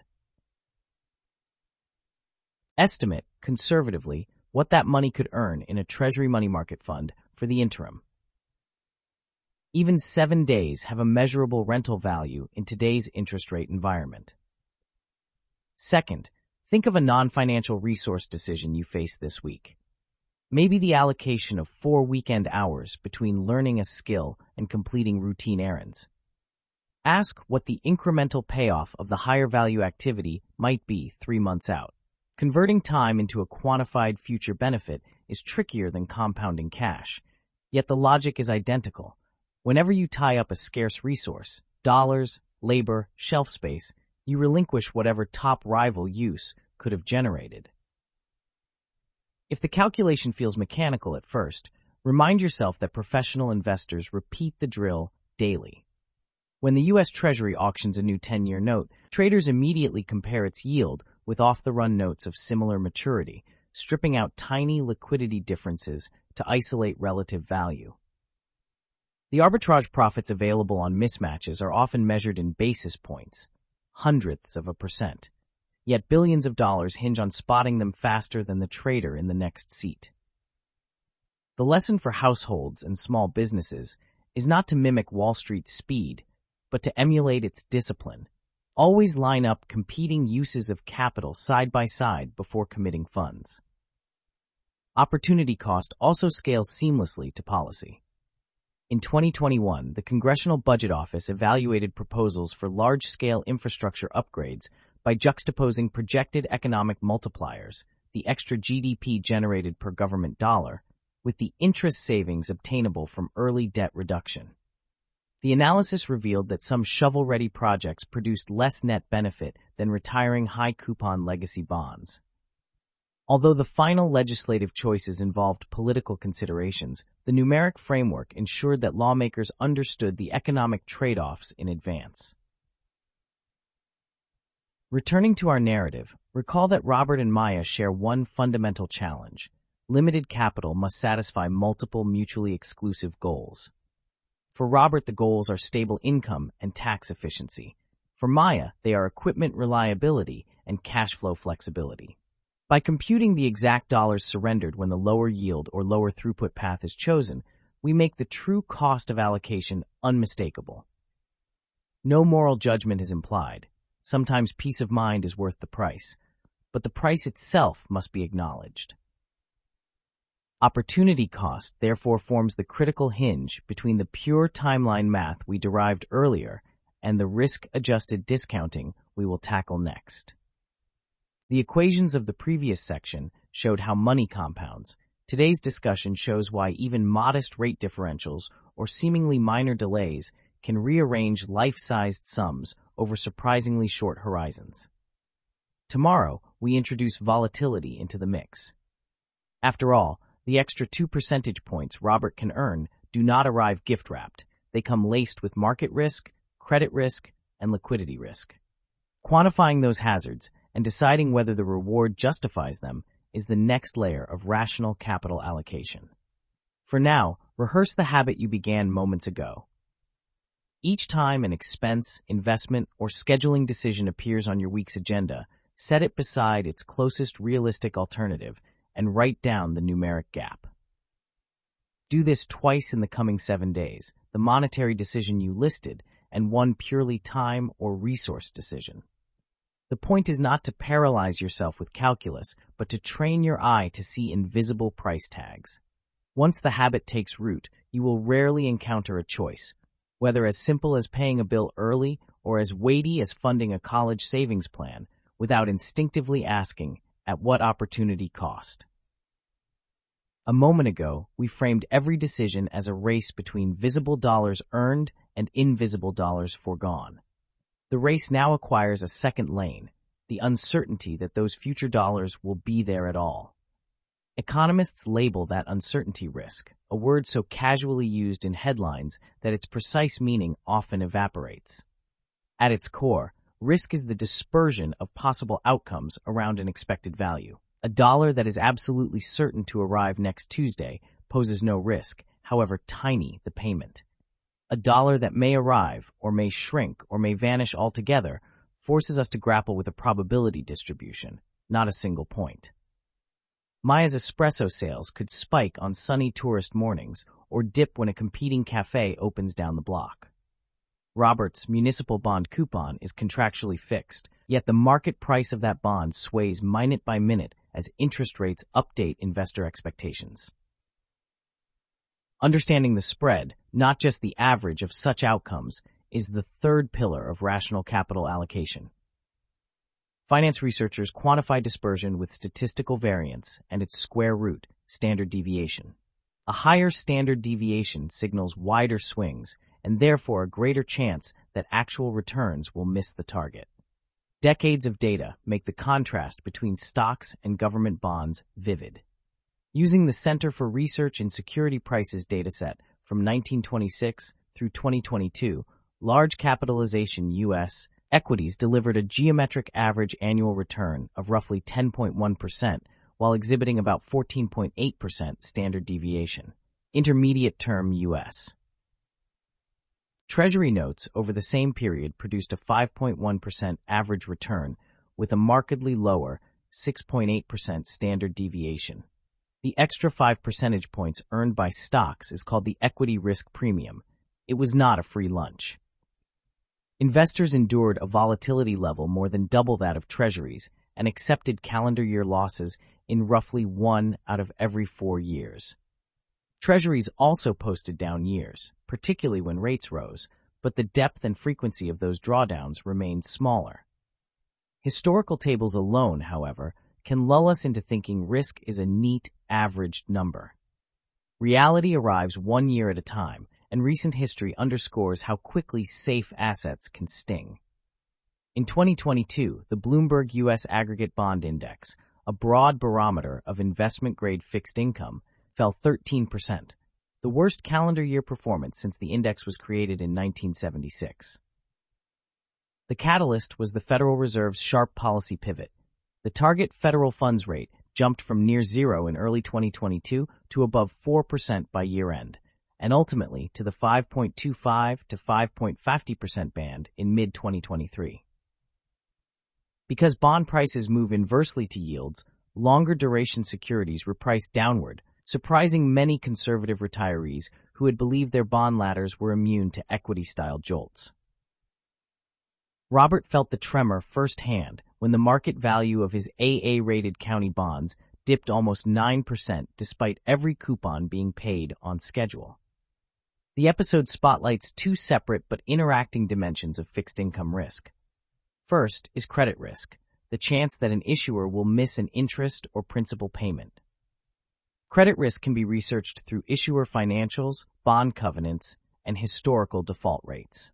Estimate, conservatively, what that money could earn in a Treasury money market fund for the interim. Even seven days have a measurable rental value in today's interest rate environment. Second, Think of a non-financial resource decision you face this week. Maybe the allocation of four weekend hours between learning a skill and completing routine errands. Ask what the incremental payoff of the higher value activity might be three months out. Converting time into a quantified future benefit is trickier than compounding cash, yet the logic is identical. Whenever you tie up a scarce resource, dollars, labor, shelf space, you relinquish whatever top rival use could have generated. If the calculation feels mechanical at first, remind yourself that professional investors repeat the drill daily. When the U S Treasury auctions a new ten-year note, traders immediately compare its yield with off-the-run notes of similar maturity, stripping out tiny liquidity differences to isolate relative value. The arbitrage profits available on mismatches are often measured in basis points, hundredths of a percent, yet billions of dollars hinge on spotting them faster than the trader in the next seat. The lesson for households and small businesses is not to mimic Wall Street's speed, but to emulate its discipline. Always line up competing uses of capital side by side before committing funds. Opportunity cost also scales seamlessly to policy. In twenty twenty-one, the Congressional Budget Office evaluated proposals for large-scale infrastructure upgrades by juxtaposing projected economic multipliers, the extra G D P generated per government dollar, with the interest savings obtainable from early debt reduction. The analysis revealed that some shovel-ready projects produced less net benefit than retiring high-coupon legacy bonds. Although the final legislative choices involved political considerations, the numeric framework ensured that lawmakers understood the economic trade-offs in advance. Returning to our narrative, recall that Robert and Maya share one fundamental challenge. Limited capital must satisfy multiple mutually exclusive goals. For Robert, the goals are stable income and tax efficiency. For Maya, they are equipment reliability and cash flow flexibility. By computing the exact dollars surrendered when the lower yield or lower throughput path is chosen, we make the true cost of allocation unmistakable. No moral judgment is implied. Sometimes peace of mind is worth the price, but the price itself must be acknowledged. Opportunity cost therefore forms the critical hinge between the pure timeline math we derived earlier and the risk-adjusted discounting we will tackle next. The equations of the previous section showed how money compounds. Today's discussion shows why even modest rate differentials or seemingly minor delays can rearrange life-sized sums over surprisingly short horizons. Tomorrow, we introduce volatility into the mix. After all, the extra two percentage points Robert can earn do not arrive gift-wrapped. They come laced with market risk, credit risk, and liquidity risk. Quantifying those hazards and deciding whether the reward justifies them is the next layer of rational capital allocation. For now, rehearse the habit you began moments ago. Each time an expense, investment, or scheduling decision appears on your week's agenda, set it beside its closest realistic alternative and write down the numeric gap. Do this twice in the coming seven days, the monetary decision you listed, and one purely time or resource decision. The point is not to paralyze yourself with calculus, but to train your eye to see invisible price tags. Once the habit takes root, you will rarely encounter a choice, whether as simple as paying a bill early or as weighty as funding a college savings plan, without instinctively asking, at what opportunity cost? A moment ago, we framed every decision as a race between visible dollars earned and invisible dollars foregone. The race now acquires a second lane, the uncertainty that those future dollars will be there at all. Economists label that uncertainty risk, a word so casually used in headlines that its precise meaning often evaporates. At its core, risk is the dispersion of possible outcomes around an expected value. A dollar that is absolutely certain to arrive next Tuesday poses no risk, however tiny the payment. A dollar that may arrive, or may shrink, or may vanish altogether forces us to grapple with a probability distribution, not a single point. Maya's espresso sales could spike on sunny tourist mornings or dip when a competing cafe opens down the block. Robert's municipal bond coupon is contractually fixed, yet the market price of that bond sways minute by minute as interest rates update investor expectations. Understanding the spread, not just the average of such outcomes, is the third pillar of rational capital allocation. Finance researchers quantify dispersion with statistical variance and its square root, standard deviation. A higher standard deviation signals wider swings and therefore a greater chance that actual returns will miss the target. Decades of data make the contrast between stocks and government bonds vivid. Using the Center for Research in Security Prices dataset from nineteen twenty-six through twenty twenty-two, large capitalization U S equities delivered a geometric average annual return of roughly ten point one percent while exhibiting about fourteen point eight percent standard deviation. Intermediate term U S Treasury notes over the same period produced a five point one percent average return with a markedly lower six point eight percent standard deviation. The extra five percentage points earned by stocks is called the equity risk premium. It was not a free lunch. Investors endured a volatility level more than double that of treasuries and accepted calendar year losses in roughly one out of every four years. Treasuries also posted down years, particularly when rates rose, but the depth and frequency of those drawdowns remained smaller. Historical tables alone, however, can lull us into thinking risk is a neat, averaged number. Reality arrives one year at a time, and recent history underscores how quickly safe assets can sting. In twenty twenty-two, the Bloomberg U S Aggregate Bond Index, a broad barometer of investment-grade fixed income, fell thirteen percent, the worst calendar year performance since the index was created in nineteen seventy-six. The catalyst was the Federal Reserve's sharp policy pivot. The target federal funds rate jumped from near zero in early twenty twenty-two to above four percent by year-end, and ultimately to the five point two five to five point five zero percent band in mid twenty twenty-three. Because bond prices move inversely to yields, longer duration securities repriced downward, surprising many conservative retirees who had believed their bond ladders were immune to equity-style jolts. Robert felt the tremor firsthand when the market value of his A A-rated county bonds dipped almost nine percent despite every coupon being paid on schedule. The episode spotlights two separate but interacting dimensions of fixed income risk. First is credit risk, the chance that an issuer will miss an interest or principal payment. Credit risk can be researched through issuer financials, bond covenants, and historical default rates.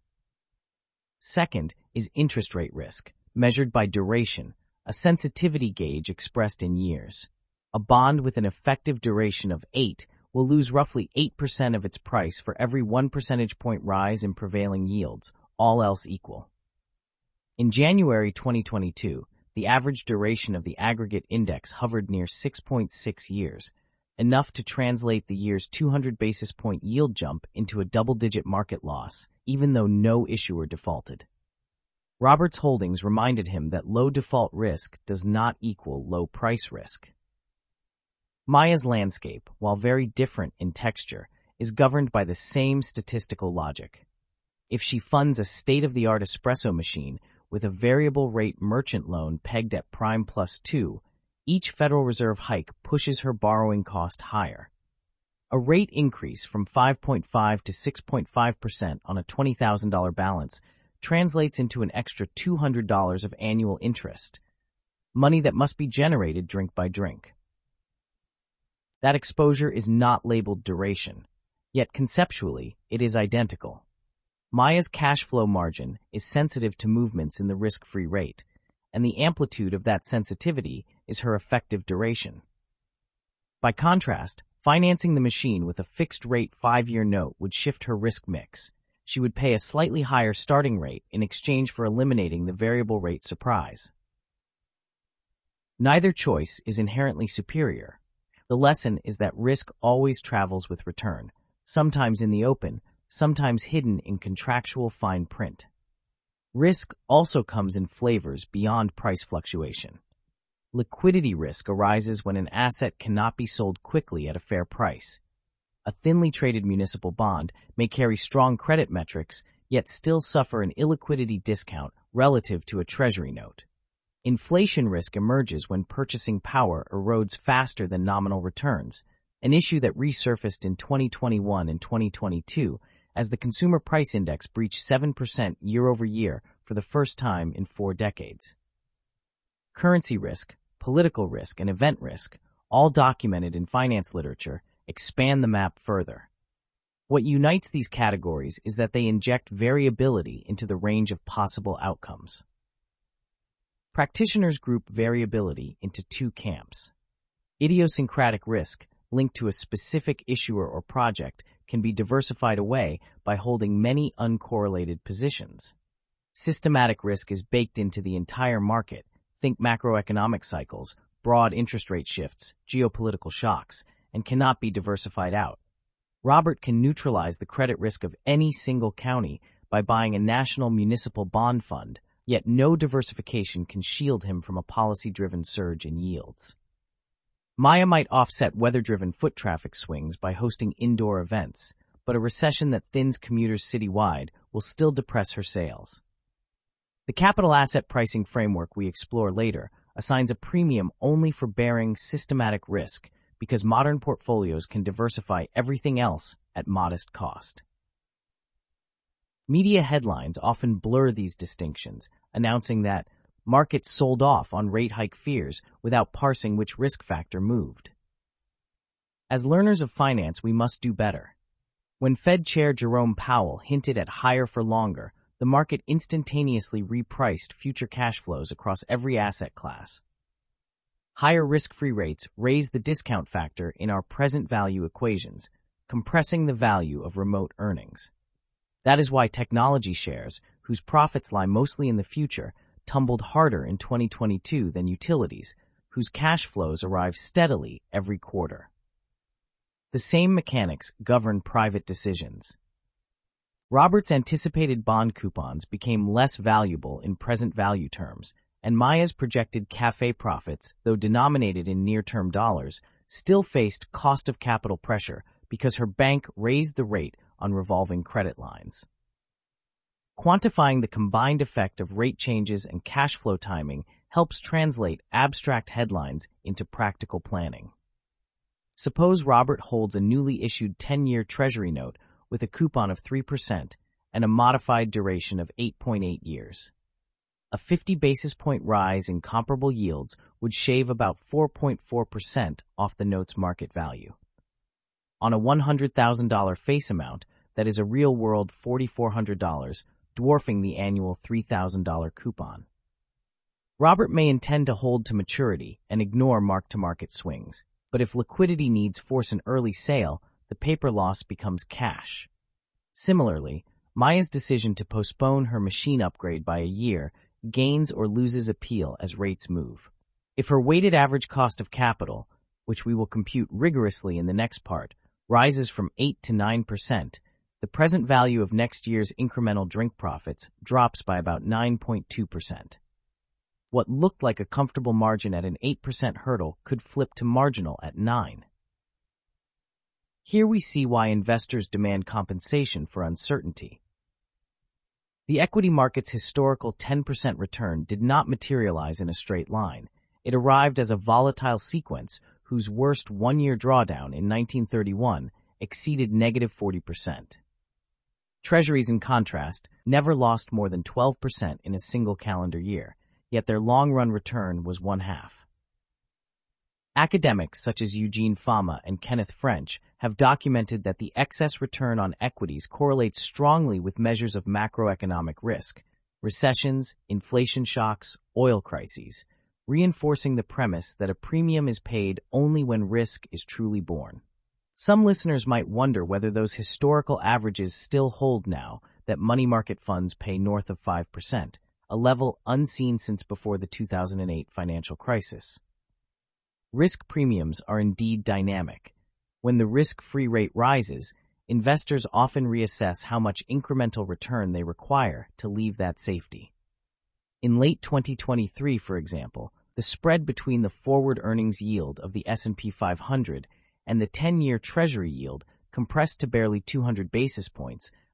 Second is interest rate risk, measured by duration, a sensitivity gauge expressed in years. A bond with an effective duration of eight will lose roughly eight percent of its price for every one percentage point rise in prevailing yields, all else equal. In January twenty twenty-two, the average duration of the aggregate index hovered near six point six years, enough to translate the year's two hundred basis point yield jump into a double-digit market loss, even though no issuer defaulted. Robert's holdings reminded him that low default risk does not equal low price risk. Maya's landscape, while very different in texture, is governed by the same statistical logic. If she funds a state-of-the-art espresso machine with a variable rate merchant loan pegged at prime plus two, each Federal Reserve hike pushes her borrowing cost higher. A rate increase from five point five to six point five percent on a twenty thousand dollars balance translates into an extra two hundred dollars of annual interest, money that must be generated drink by drink. That exposure is not labeled duration, yet conceptually it is identical. Maya's cash flow margin is sensitive to movements in the risk-free rate, and the amplitude of that sensitivity is her effective duration. By contrast, financing the machine with a fixed-rate five-year note would shift her risk mix. She would pay a slightly higher starting rate in exchange for eliminating the variable rate surprise. Neither choice is inherently superior. The lesson is that risk always travels with return, sometimes in the open, sometimes hidden in contractual fine print. Risk also comes in flavors beyond price fluctuation. Liquidity risk arises when an asset cannot be sold quickly at a fair price. A thinly traded municipal bond may carry strong credit metrics, yet still suffer an illiquidity discount relative to a treasury note. Inflation risk emerges when purchasing power erodes faster than nominal returns, an issue that resurfaced in twenty twenty-one and twenty twenty-two as the Consumer Price Index breached seven percent year-over-year for the first time in four decades. Currency risk, political risk, and event risk, all documented in finance literature, expand the map further. What unites these categories is that they inject variability into the range of possible outcomes. Practitioners group variability into two camps. Idiosyncratic risk, linked to a specific issuer or project, can be diversified away by holding many uncorrelated positions. Systematic risk is baked into the entire market. Think macroeconomic cycles, broad interest rate shifts, geopolitical shocks, and cannot be diversified out. Robert can neutralize the credit risk of any single county by buying a national municipal bond fund, yet no diversification can shield him from a policy-driven surge in yields. Maya might offset weather-driven foot traffic swings by hosting indoor events, but a recession that thins commuters citywide will still depress her sales. The capital asset pricing framework we explore later assigns a premium only for bearing systematic risk because modern portfolios can diversify everything else at modest cost. Media headlines often blur these distinctions, announcing that markets sold off on rate hike fears without parsing which risk factor moved. As learners of finance, we must do better. When Fed Chair Jerome Powell hinted at higher for longer, the market instantaneously repriced future cash flows across every asset class. Higher risk-free rates raise the discount factor in our present value equations, compressing the value of remote earnings. That is why technology shares, whose profits lie mostly in the future, tumbled harder in twenty twenty-two than utilities, whose cash flows arrive steadily every quarter. The same mechanics govern private decisions. Robert's anticipated bond coupons became less valuable in present value terms, and Maya's projected cafe profits, though denominated in near-term dollars, still faced cost of capital pressure because her bank raised the rate on revolving credit lines. Quantifying the combined effect of rate changes and cash flow timing helps translate abstract headlines into practical planning. Suppose Robert holds a newly issued ten-year Treasury note with a coupon of three percent and a modified duration of eight point eight years. A fifty basis point rise in comparable yields would shave about four point four percent off the note's market value. On a one hundred thousand dollars face amount, that is a real-world four thousand four hundred dollars, dwarfing the annual three thousand dollars coupon. Robert may intend to hold to maturity and ignore mark-to-market swings, but if liquidity needs force an early sale, the paper loss becomes cash. Similarly, Maya's decision to postpone her machine upgrade by a year gains or loses appeal as rates move. If her weighted average cost of capital, which we will compute rigorously in the next part, rises from eight to nine percent, the present value of next year's incremental drink profits drops by about nine point two percent. What looked like a comfortable margin at an eight percent hurdle could flip to marginal at nine. Here we see why investors demand compensation for uncertainty. The equity market's historical ten percent return did not materialize in a straight line. It arrived as a volatile sequence whose worst one-year drawdown in nineteen thirty-one exceeded negative forty percent. Treasuries, in contrast, never lost more than twelve percent in a single calendar year, yet their long-run return was one-half. Academics such as Eugene Fama and Kenneth French have documented that the excess return on equities correlates strongly with measures of macroeconomic risk, recessions, inflation shocks, oil crises, reinforcing the premise that a premium is paid only when risk is truly borne. Some listeners might wonder whether those historical averages still hold now that money market funds pay north of five percent, a level unseen since before the two thousand eight financial crisis. Risk premiums are indeed dynamic. When the risk-free rate rises, investors often reassess how much incremental return they require to leave that safety. In late twenty twenty-three, for example, the spread between the forward earnings yield of the S and P five hundred and the ten-year Treasury yield compressed to barely two hundred basis points,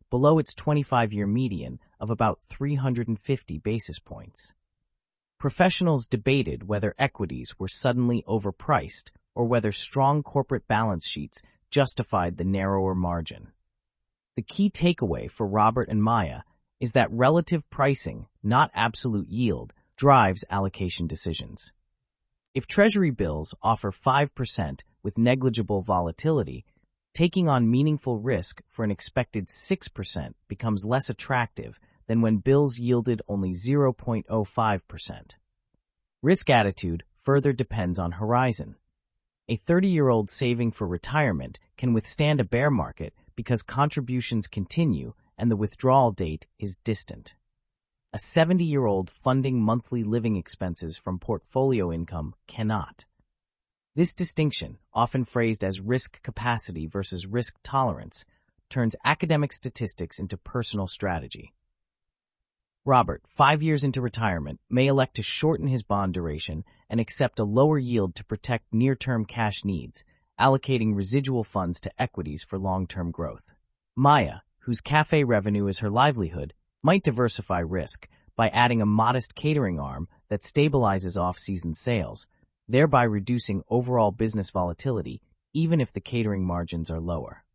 below its twenty-five-year median of about three hundred fifty basis points. Professionals debated whether equities were suddenly overpriced or whether strong corporate balance sheets justified the narrower margin. The key takeaway for Robert and Maya is that relative pricing, not absolute yield, drives allocation decisions. If Treasury bills offer five percent with negligible volatility, taking on meaningful risk for an expected six percent becomes less attractive than when bills yielded only zero point zero five percent. Risk attitude further depends on horizon. A thirty-year-old saving for retirement can withstand a bear market because contributions continue and the withdrawal date is distant. A seventy-year-old funding monthly living expenses from portfolio income cannot. This distinction, often phrased as risk capacity versus risk tolerance, turns academic statistics into personal strategy. Robert, five years into retirement, may elect to shorten his bond duration and accept a lower yield to protect near-term cash needs, allocating residual funds to equities for long-term growth. Maya, whose cafe revenue is her livelihood, might diversify risk by adding a modest catering arm that stabilizes off-season sales, thereby reducing overall business volatility even if the catering margins are lower.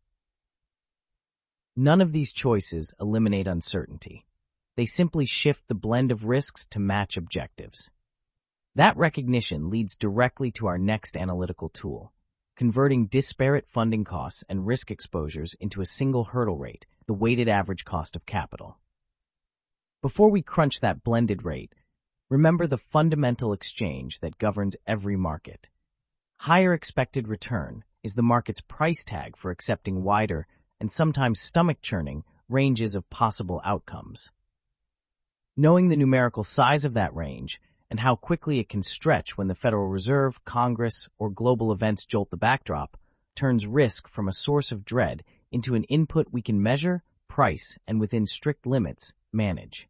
None of these choices eliminate uncertainty. They simply shift the blend of risks to match objectives. That recognition leads directly to our next analytical tool, converting disparate funding costs and risk exposures into a single hurdle rate, the weighted average cost of capital. Before we crunch that blended rate, remember the fundamental exchange that governs every market. Higher expected return is the market's price tag for accepting wider and sometimes stomach-churning ranges of possible outcomes. Knowing the numerical size of that range and how quickly it can stretch when the Federal Reserve, Congress, or global events jolt the backdrop turns risk from a source of dread into an input we can measure, price, and within strict limits, manage.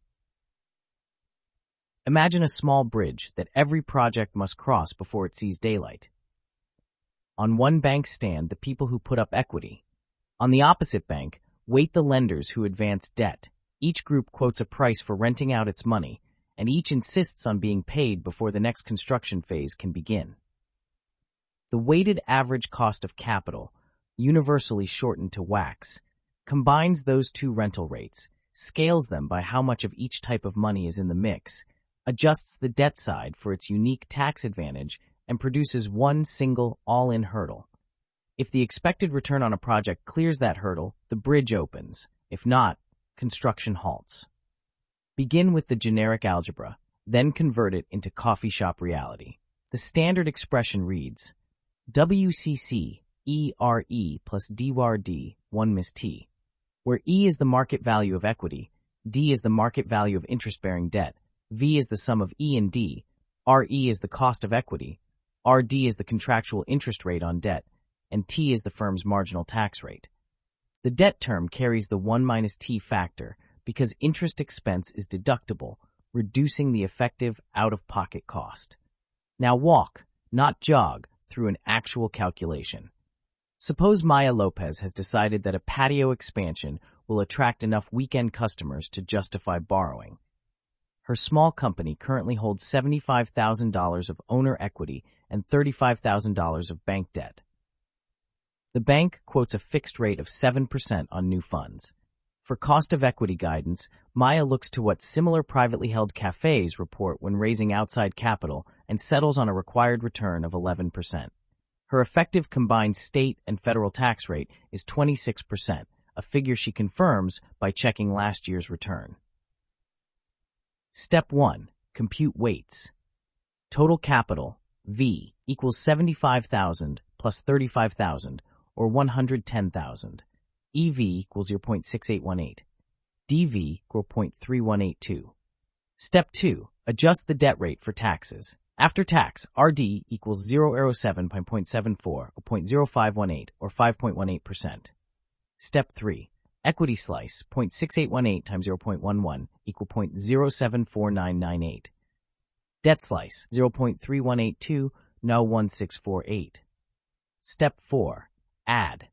Imagine a small bridge that every project must cross before it sees daylight. On one bank stand the people who put up equity. On the opposite bank, wait the lenders who advance debt. Each group quotes a price for renting out its money, and each insists on being paid before the next construction phase can begin. The weighted average cost of capital, universally shortened to WACC, combines those two rental rates, scales them by how much of each type of money is in the mix, adjusts the debt side for its unique tax advantage, and produces one single all-in hurdle. If the expected return on a project clears that hurdle, the bridge opens. If not, construction halts. Begin with the generic algebra, then convert it into coffee shop reality. The standard expression reads, W C C E R E plus D W A R D, one minus T, where E is the market value of equity, D is the market value of interest-bearing debt, V is the sum of E and D, R E is the cost of equity, R D is the contractual interest rate on debt, and T is the firm's marginal tax rate. The debt term carries the one minus T factor because interest expense is deductible, reducing the effective out-of-pocket cost. Now walk, not jog, through an actual calculation. Suppose Maya Lopez has decided that a patio expansion will attract enough weekend customers to justify borrowing. Her small company currently holds seventy-five thousand dollars of owner equity and thirty-five thousand dollars of bank debt. The bank quotes a fixed rate of seven percent on new funds. For cost of equity guidance, Maya looks to what similar privately held cafes report when raising outside capital and settles on a required return of eleven percent. Her effective combined state and federal tax rate is twenty-six percent, a figure she confirms by checking last year's return. Step one. Compute weights. Total capital, V, equals seventy-five thousand plus thirty-five thousand, or one hundred ten thousand. E V equals zero point six eight one eight. D V equals zero point three one eight two. Step two. Adjust the debt rate for taxes. After tax, R D equals zero point zero seven point seven four, or zero point zero five one eight, or five point one eight percent. Step three. Equity slice, zero point six eight one eight times zero point one one, equal zero point zero seven four nine nine eight. Debt slice, zero point three one eight two, no one six four eight. Step four. Add.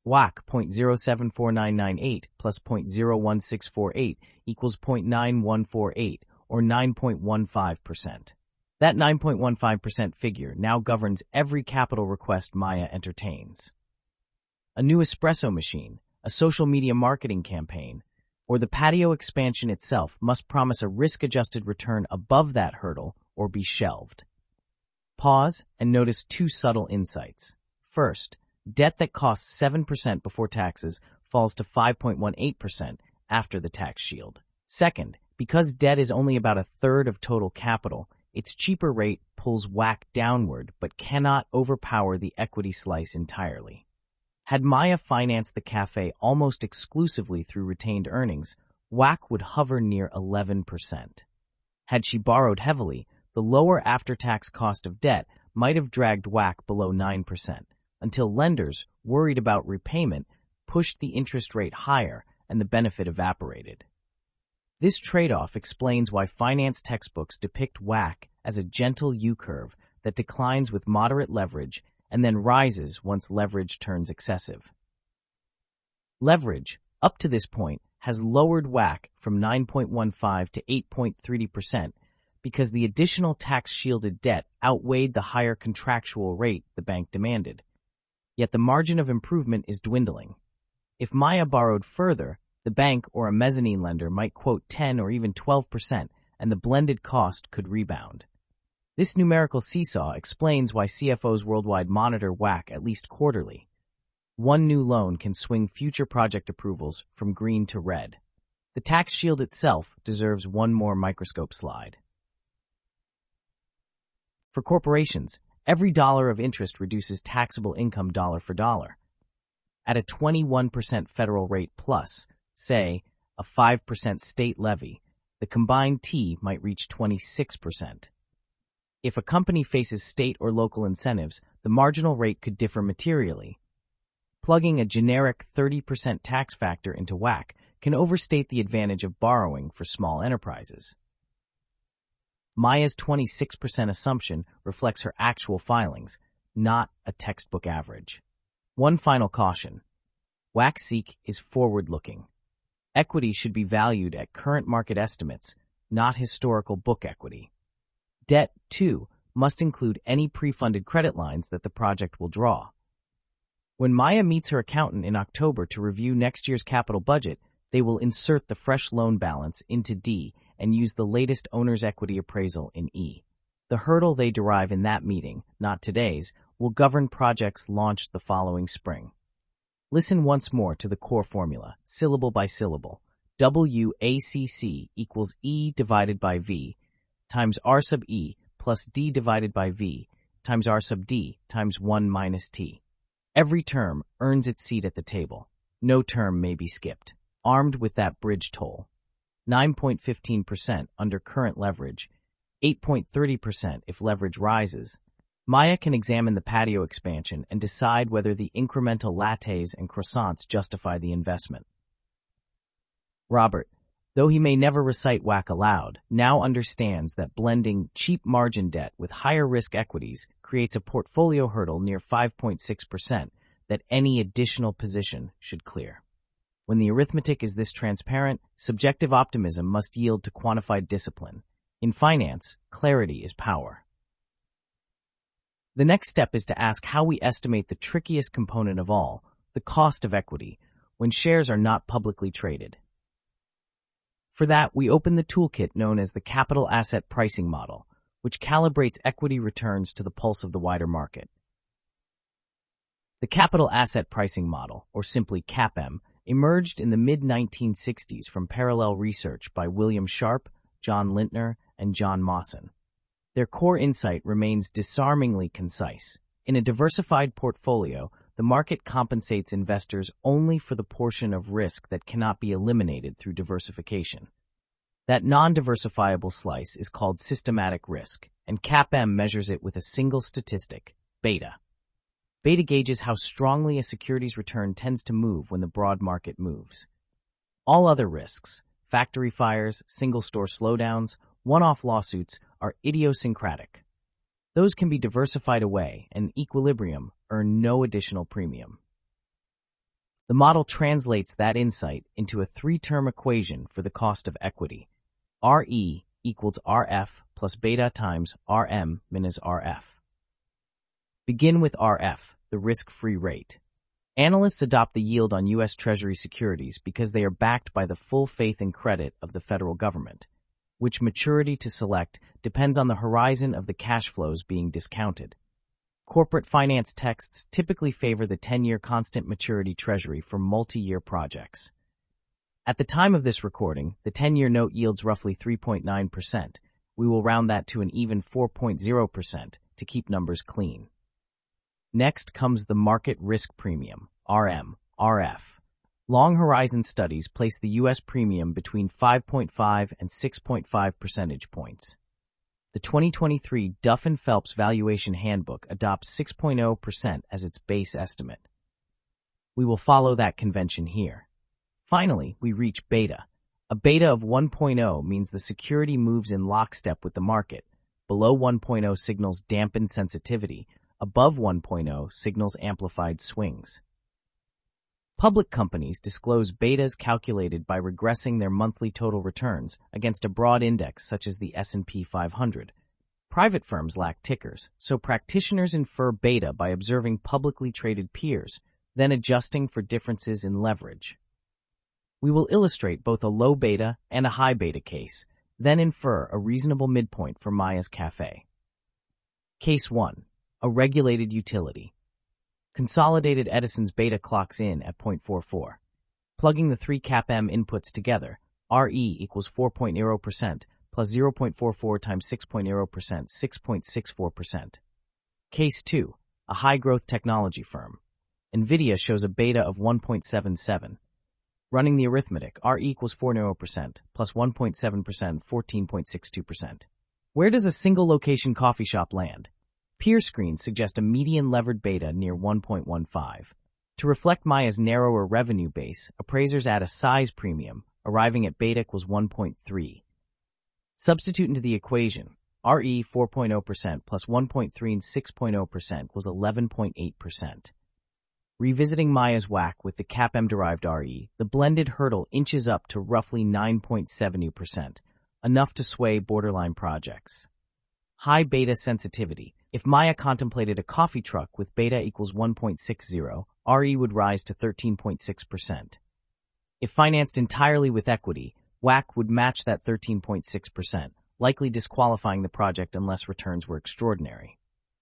W A C zero point zero seven four nine nine eight plus zero point zero one six four eight equals zero point nine one four eight, or nine point one five percent. That nine point one five percent figure now governs every capital request Maya entertains. A new espresso machine, a social media marketing campaign, or the patio expansion itself must promise a risk-adjusted return above that hurdle or be shelved. Pause and notice two subtle insights. First, debt that costs seven percent before taxes falls to five point one eight percent after the tax shield. Second, because debt is only about a third of total capital, its cheaper rate pulls W A C downward but cannot overpower the equity slice entirely. Had Maya financed the cafe almost exclusively through retained earnings, W A C would hover near eleven percent. Had she borrowed heavily, the lower after-tax cost of debt might have dragged W A C below nine percent, until lenders, worried about repayment, pushed the interest rate higher and the benefit evaporated. This trade-off explains why finance textbooks depict W A C as a gentle U-curve that declines with moderate leverage and then rises once leverage turns excessive. Leverage, up to this point, has lowered W A C from nine point one five to eight point three percent because the additional tax-shielded debt outweighed the higher contractual rate the bank demanded. Yet the margin of improvement is dwindling. If Maya borrowed further, the bank or a mezzanine lender might quote ten or even twelve percent, and the blended cost could rebound. This numerical seesaw explains why C F Os worldwide monitor W A C at least quarterly. One new loan can swing future project approvals from green to red. The tax shield itself deserves one more microscope slide. For corporations, every dollar of interest reduces taxable income dollar for dollar. At a twenty-one percent federal rate plus, say, a five percent state levy, the combined T might reach twenty-six percent. If a company faces state or local incentives, the marginal rate could differ materially. Plugging a generic thirty percent tax factor into W A C can overstate the advantage of borrowing for small enterprises. Maya's twenty-six percent assumption reflects her actual filings, not a textbook average. One final caution. W A C Seek is forward-looking. Equity should be valued at current market estimates, not historical book equity. Debt, too, must include any pre-funded credit lines that the project will draw. When Maya meets her accountant in October to review next year's capital budget, they will insert the fresh loan balance into D and use the latest owner's equity appraisal in E. The hurdle they derive in that meeting, not today's, will govern projects launched the following spring. Listen once more to the core formula, syllable by syllable. W A C C equals E divided by V times R sub E plus D divided by V times R sub D times one minus T. Every term earns its seat at the table. No term may be skipped. Armed with that bridge toll. nine point one five percent under current leverage, eight point three zero percent if leverage rises. Maya can examine the patio expansion and decide whether the incremental lattes and croissants justify the investment. Robert, though he may never recite W A C aloud, now understands that blending cheap margin debt with higher risk equities creates a portfolio hurdle near five point six percent that any additional position should clear. When the arithmetic is this transparent, subjective optimism must yield to quantified discipline. In finance, clarity is power. The next step is to ask how we estimate the trickiest component of all, the cost of equity, when shares are not publicly traded. For that, we open the toolkit known as the Capital Asset Pricing Model, which calibrates equity returns to the pulse of the wider market. The Capital Asset Pricing Model, or simply CAPM, emerged in the mid nineteen sixties from parallel research by William Sharpe, John Lintner, and John Mawson. Their core insight remains disarmingly concise. In a diversified portfolio, the market compensates investors only for the portion of risk that cannot be eliminated through diversification. That non-diversifiable slice is called systematic risk, and CAPM measures it with a single statistic, beta. Beta gauges how strongly a security's return tends to move when the broad market moves. All other risks, factory fires, single-store slowdowns, one-off lawsuits, are idiosyncratic. Those can be diversified away and in equilibrium earn no additional premium. The model translates that insight into a three-term equation for the cost of equity. R E equals R F plus beta times R M minus R F. Begin with R F, the risk-free rate. Analysts adopt the yield on U S Treasury securities because they are backed by the full faith and credit of the federal government, which maturity to select depends on the horizon of the cash flows being discounted. Corporate finance texts typically favor the ten-year constant maturity Treasury for multi-year projects. At the time of this recording, the ten-year note yields roughly three point nine percent. We will round that to an even four point zero percent to keep numbers clean. Next comes the market risk premium, R M, R F. Long horizon studies place the U S premium between five point five and six point five percentage points. The twenty twenty-three Duff and Phelps Valuation Handbook adopts six point zero percent as its base estimate. We will follow that convention here. Finally, we reach beta. A beta of one point zero means the security moves in lockstep with the market. Below one point zero signals dampened sensitivity. Above one point zero signals amplified swings. Public companies disclose betas calculated by regressing their monthly total returns against a broad index such as the S and P five hundred. Private firms lack tickers, so practitioners infer beta by observing publicly traded peers, then adjusting for differences in leverage. We will illustrate both a low beta and a high beta case, then infer a reasonable midpoint for Maya's Cafe. Case one. A regulated utility. Consolidated Edison's beta clocks in at zero point four four. Plugging the three C A P M inputs together, R E equals four point zero percent plus zero point four four times six point zero percent, six point six four percent. Case two. A high-growth technology firm. NVIDIA shows a beta of one point seven seven. Running the arithmetic, R equals four point zero percent plus one point seven percent, fourteen point six two percent. Where does a single-location coffee shop land? Peer screens suggest a median levered beta near one point one five. To reflect Maya's narrower revenue base, appraisers add a size premium, arriving at beta equals one point three. Substitute into the equation, R E four point zero percent plus one point three and six point zero percent was eleven point eight percent. Revisiting Maya's W A C with the C A P M-derived R E, the blended hurdle inches up to roughly nine point seven percent, enough to sway borderline projects. High beta sensitivity. If Maya contemplated a coffee truck with beta equals one point six zero, R E would rise to thirteen point six percent. If financed entirely with equity, W A C would match that thirteen point six percent, likely disqualifying the project unless returns were extraordinary.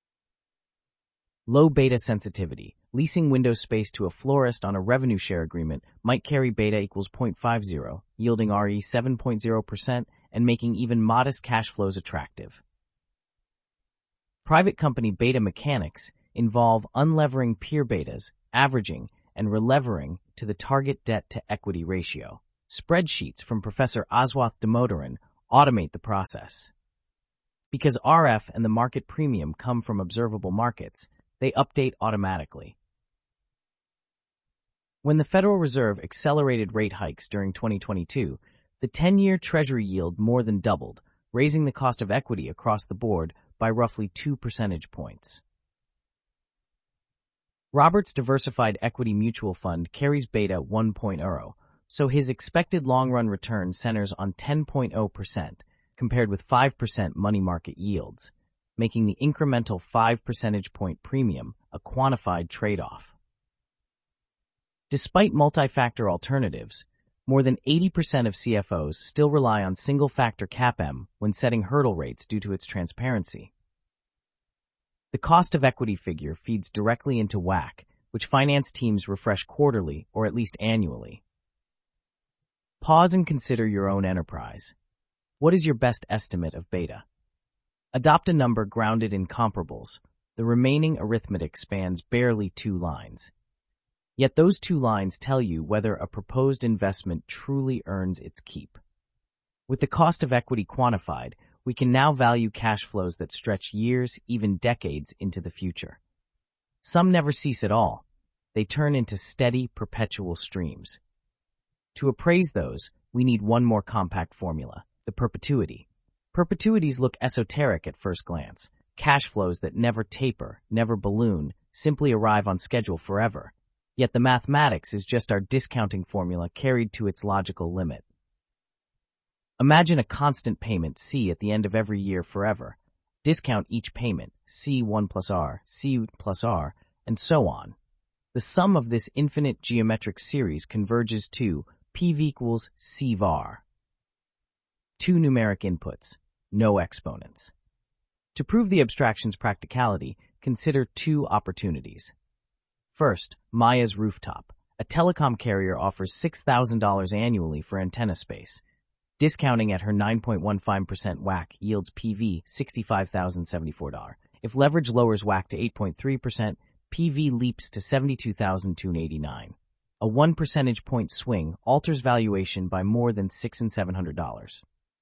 Low beta sensitivity. Leasing window space to a florist on a revenue share agreement might carry beta equals zero point five zero, yielding R E seven point zero percent and making even modest cash flows attractive. Private company beta mechanics involve unlevering peer betas, averaging, and relevering to the target debt-to-equity ratio. Spreadsheets from Professor Aswath Damodaran automate the process. Because R F and the market premium come from observable markets, they update automatically. When the Federal Reserve accelerated rate hikes during twenty twenty-two, the ten-year Treasury yield more than doubled, raising the cost of equity across the board by roughly two percentage points. Robert's Diversified Equity Mutual Fund carries beta one point zero, so his expected long-run return centers on ten point zero percent, compared with five percent money market yields, making the incremental five percentage point premium a quantified trade-off. Despite multi-factor alternatives, more than eighty percent of C F Os still rely on single-factor C A P M when setting hurdle rates due to its transparency. The cost of equity figure feeds directly into W A C, which finance teams refresh quarterly or at least annually. Pause and consider your own enterprise. What is your best estimate of beta? Adopt a number grounded in comparables. The remaining arithmetic spans barely two lines. Yet those two lines tell you whether a proposed investment truly earns its keep. With the cost of equity quantified, we can now value cash flows that stretch years, even decades, into the future. Some never cease at all. They turn into steady, perpetual streams. To appraise those, we need one more compact formula, the perpetuity. Perpetuities look esoteric at first glance. Cash flows that never taper, never balloon, simply arrive on schedule forever. Yet the mathematics is just our discounting formula carried to its logical limit. Imagine a constant payment C at the end of every year forever. Discount each payment, C one plus R, C plus R, and so on. The sum of this infinite geometric series converges to P V equals C var. Two numeric inputs, no exponents. To prove the abstraction's practicality, consider two opportunities. First, Maya's rooftop. A telecom carrier offers six thousand dollars annually for antenna space. Discounting at her nine point one five percent W A C yields P V sixty-five thousand seventy-four dollars. If leverage lowers W A C to eight point three percent, P V leaps to seventy-two thousand two hundred eighty-nine dollars. A one percentage point swing alters valuation by more than six thousand seven hundred dollars.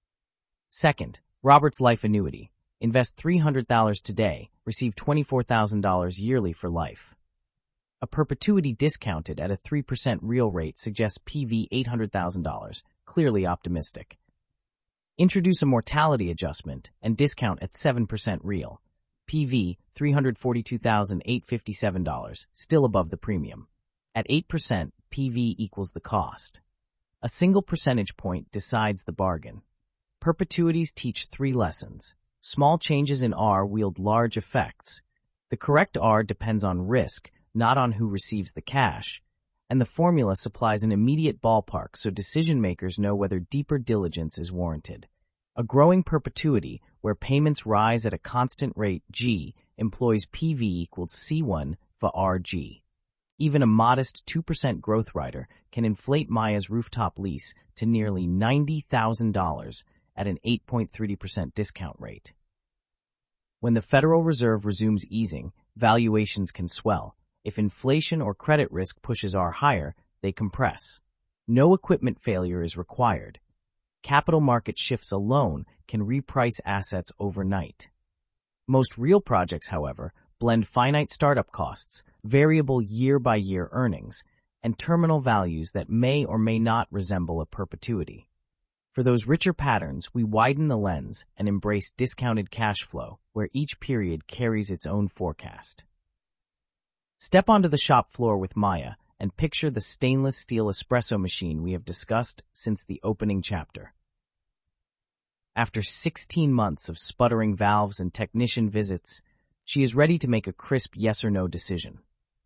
Second, Robert's life annuity. Invest three hundred dollars today, receive twenty-four thousand dollars yearly for life. A perpetuity discounted at a three percent real rate suggests P V eight hundred thousand dollars, clearly optimistic. Introduce a mortality adjustment and discount at seven percent real. P V three hundred forty-two thousand eight hundred fifty-seven dollars, still above the premium. At eight percent, P V equals the cost. A single percentage point decides the bargain. Perpetuities teach three lessons. Small changes in R wield large effects. The correct R depends on risk, not on who receives the cash, and the formula supplies an immediate ballpark so decision-makers know whether deeper diligence is warranted. A growing perpetuity, where payments rise at a constant rate G, employs P V equals C one for R G. Even a modest two percent growth rider can inflate Maya's rooftop lease to nearly ninety thousand dollars at an eight point three percent discount rate. When the Federal Reserve resumes easing, valuations can swell. If inflation or credit risk pushes R higher, they compress. No equipment failure is required. Capital market shifts alone can reprice assets overnight. Most real projects, however, blend finite startup costs, variable year-by-year earnings, and terminal values that may or may not resemble a perpetuity. For those richer patterns, we widen the lens and embrace discounted cash flow, where each period carries its own forecast. Step onto the shop floor with Maya and picture the stainless steel espresso machine we have discussed since the opening chapter. After sixteen months of sputtering valves and technician visits, she is ready to make a crisp yes or no decision.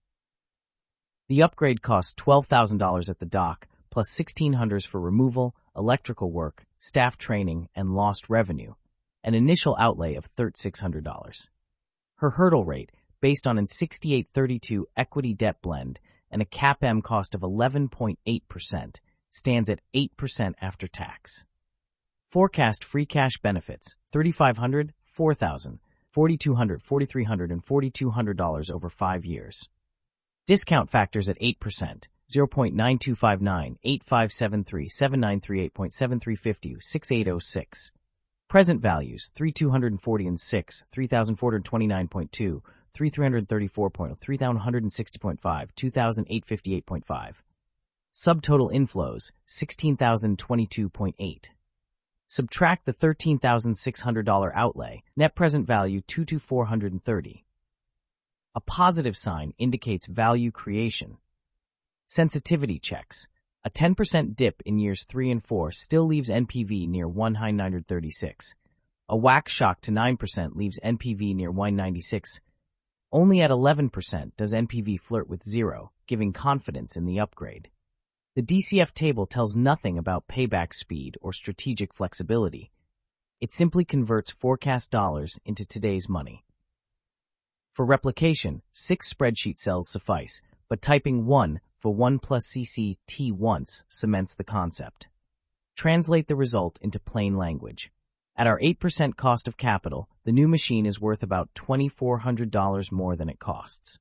The upgrade costs twelve thousand dollars at the dock, plus sixteen hundred dollars for removal, electrical work, staff training, and lost revenue, an initial outlay of thirty-six hundred dollars. Her hurdle rate, based on a sixty-eight thirty-two equity debt blend and a C A P M cost of eleven point eight percent, stands at eight percent after tax. Forecast free cash benefits, thirty-five hundred dollars, four thousand dollars, forty-two hundred dollars, forty-three hundred dollars, and forty-two hundred dollars over five years. Discount factors at eight percent, zero point nine two five nine, eight five seven three, seven nine three eight point seven three five zero, six eight zero six. Present values, three thousand two hundred forty and six, three thousand four hundred twenty-nine point two, three thousand three hundred thirty-four point zero, three thousand one hundred sixty point five, two thousand eight hundred fifty-eight point five. Subtotal inflows, sixteen thousand twenty-two point eight. Subtract the thirteen thousand six hundred dollars outlay, net present value two thousand four hundred thirty. A positive sign indicates value creation. Sensitivity checks. A ten percent dip in years three and four still leaves N P V near one thousand nine hundred thirty-six. A whack shock to nine percent leaves N P V near one hundred ninety-six. Only at eleven percent does N P V flirt with zero, giving confidence in the upgrade. The D C F table tells nothing about payback speed or strategic flexibility. It simply converts forecast dollars into today's money. For replication, six spreadsheet cells suffice, but typing one for one plus C C T once cements the concept. Translate the result into plain language. At our eight percent cost of capital, the new machine is worth about two thousand four hundred dollars more than it costs.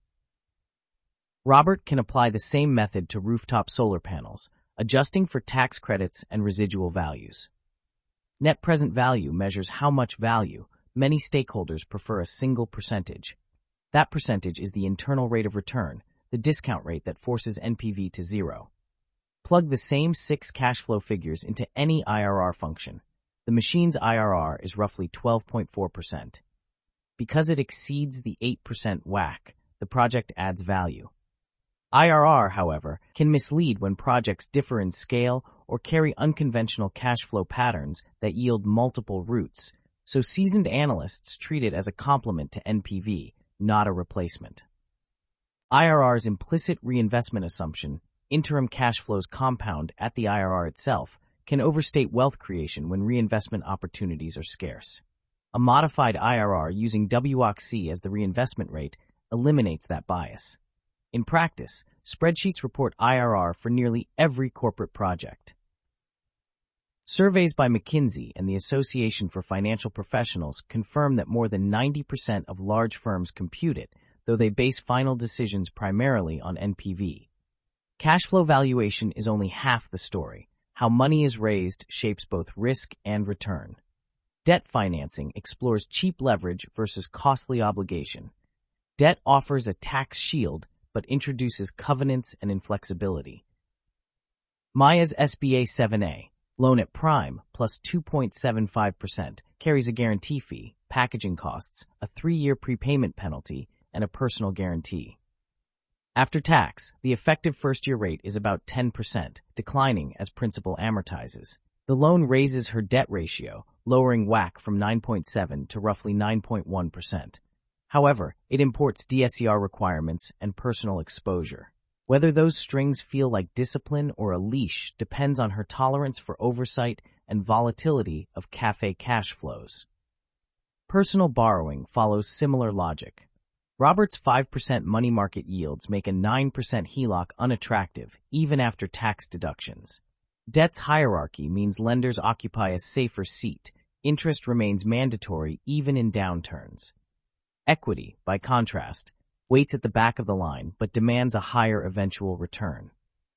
Robert can apply the same method to rooftop solar panels, adjusting for tax credits and residual values. Net present value measures how much value. Many stakeholders prefer a single percentage. That percentage is the internal rate of return, the discount rate that forces N P V to zero. Plug the same six cash flow figures into any I R R function. The machine's I R R is roughly twelve point four percent. Because it exceeds the eight percent W A C, the project adds value. I R R, however, can mislead when projects differ in scale or carry unconventional cash flow patterns that yield multiple routes, so seasoned analysts treat it as a complement to N P V, not a replacement. I R R's implicit reinvestment assumption, interim cash flows compound at the I R R itself, can overstate wealth creation when reinvestment opportunities are scarce. A modified I R R using W O C C as the reinvestment rate eliminates that bias. In practice, spreadsheets report I R R for nearly every corporate project. Surveys by McKinsey and the Association for Financial Professionals confirm that more than ninety percent of large firms compute it, though they base final decisions primarily on N P V. Cash flow valuation is only half the story. How money is raised shapes both risk and return. Debt financing explores cheap leverage versus costly obligation. Debt offers a tax shield, but introduces covenants and inflexibility. Maya's S B A seven A, loan at prime plus two point seven five percent, carries a guarantee fee, packaging costs, a three-year prepayment penalty, and a personal guarantee. After tax, the effective first-year rate is about ten percent, declining as principal amortizes. The loan raises her debt ratio, lowering W A C from nine point seven to roughly nine point one percent. However, it imports D S C R requirements and personal exposure. Whether those strings feel like discipline or a leash depends on her tolerance for oversight and volatility of cafe cash flows. Personal borrowing follows similar logic. Robert's five percent money market yields make a nine percent H E L O C unattractive, even after tax deductions. Debt's hierarchy means lenders occupy a safer seat. Interest remains mandatory even in downturns. Equity, by contrast, waits at the back of the line but demands a higher eventual return.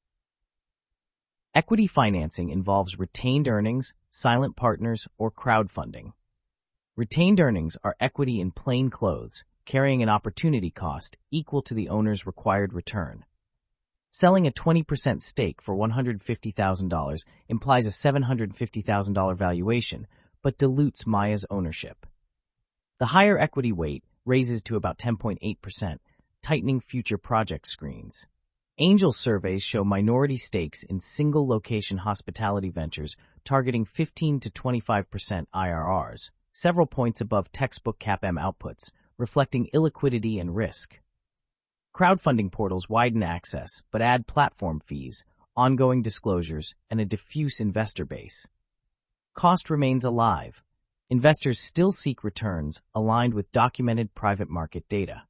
Equity financing involves retained earnings, silent partners, or crowdfunding. Retained earnings are equity in plain clothes, carrying an opportunity cost equal to the owner's required return. Selling a twenty percent stake for one hundred fifty thousand dollars implies a seven hundred fifty thousand dollars valuation, but dilutes Maya's ownership. The higher equity weight raises to about ten point eight percent, tightening future project screens. Angel surveys show minority stakes in single-location hospitality ventures targeting fifteen to twenty-five percent I R Rs, several points above textbook C A P M outputs, reflecting illiquidity and risk. Crowdfunding portals widen access, but add platform fees, ongoing disclosures, and a diffuse investor base. Cost remains alive. Investors still seek returns aligned with documented private market data.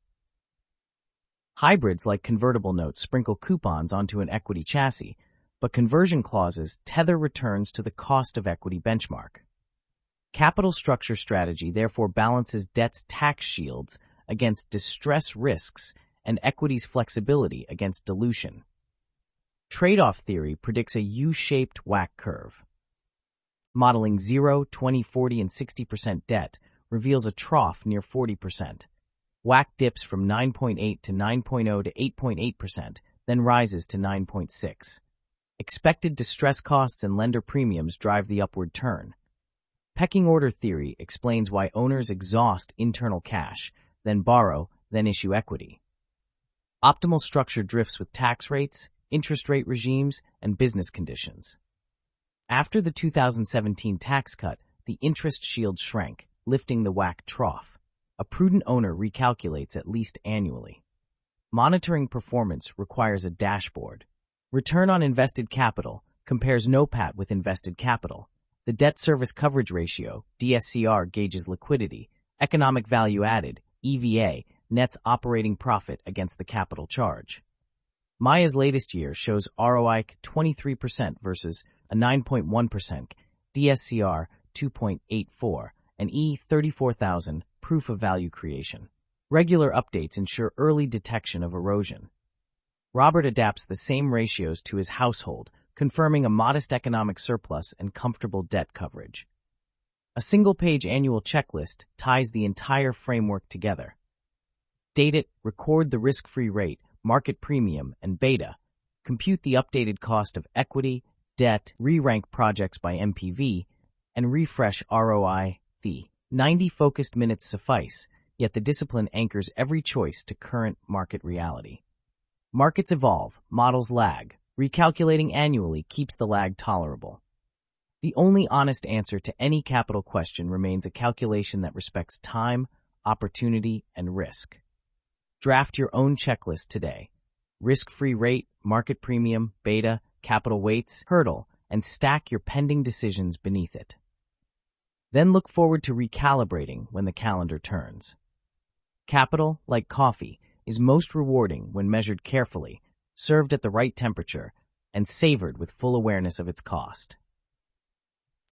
Hybrids like convertible notes sprinkle coupons onto an equity chassis, but conversion clauses tether returns to the cost of equity benchmark. Capital structure strategy therefore balances debt's tax shields against distress risks and equity's flexibility against dilution. Trade-off theory predicts a U-shaped W A C curve. Modeling zero, twenty, forty, and sixty percent debt reveals a trough near forty percent. W A C dips from nine point eight to nine point zero to eight point eight percent, then rises to nine point six. Expected distress costs and lender premiums drive the upward turn. Pecking order theory explains why owners exhaust internal cash, then borrow, then issue equity. Optimal structure drifts with tax rates, interest rate regimes, and business conditions. After the two thousand seventeen tax cut, the interest shield shrank, lifting the W A C trough. A prudent owner recalculates at least annually. Monitoring performance requires a dashboard. Return on invested capital compares NOPAT with invested capital. The debt service coverage ratio, D S C R, gauges liquidity. Economic value added, E V A, nets operating profit against the capital charge. Maya's latest year shows R O I C twenty-three percent versus a nine point one percent, D S C R two point eight four, and E thirty-four thousand, proof of value creation. Regular updates ensure early detection of erosion. Robert adapts the same ratios to his household, confirming a modest economic surplus and comfortable debt coverage. A single-page annual checklist ties the entire framework together. Date it, record the risk-free rate, market premium, and beta, compute the updated cost of equity, debt, re-rank projects by M P V, and refresh R O I. The ninety focused minutes suffice, yet the discipline anchors every choice to current market reality. Markets evolve, models lag. Recalculating annually keeps the lag tolerable. The only honest answer to any capital question remains a calculation that respects time, opportunity, and risk. Draft your own checklist today. Risk-free rate, market premium, beta, capital weights, hurdle, and stack your pending decisions beneath it. Then look forward to recalibrating when the calendar turns. Capital, like coffee, is most rewarding when measured carefully, served at the right temperature, and savored with full awareness of its cost.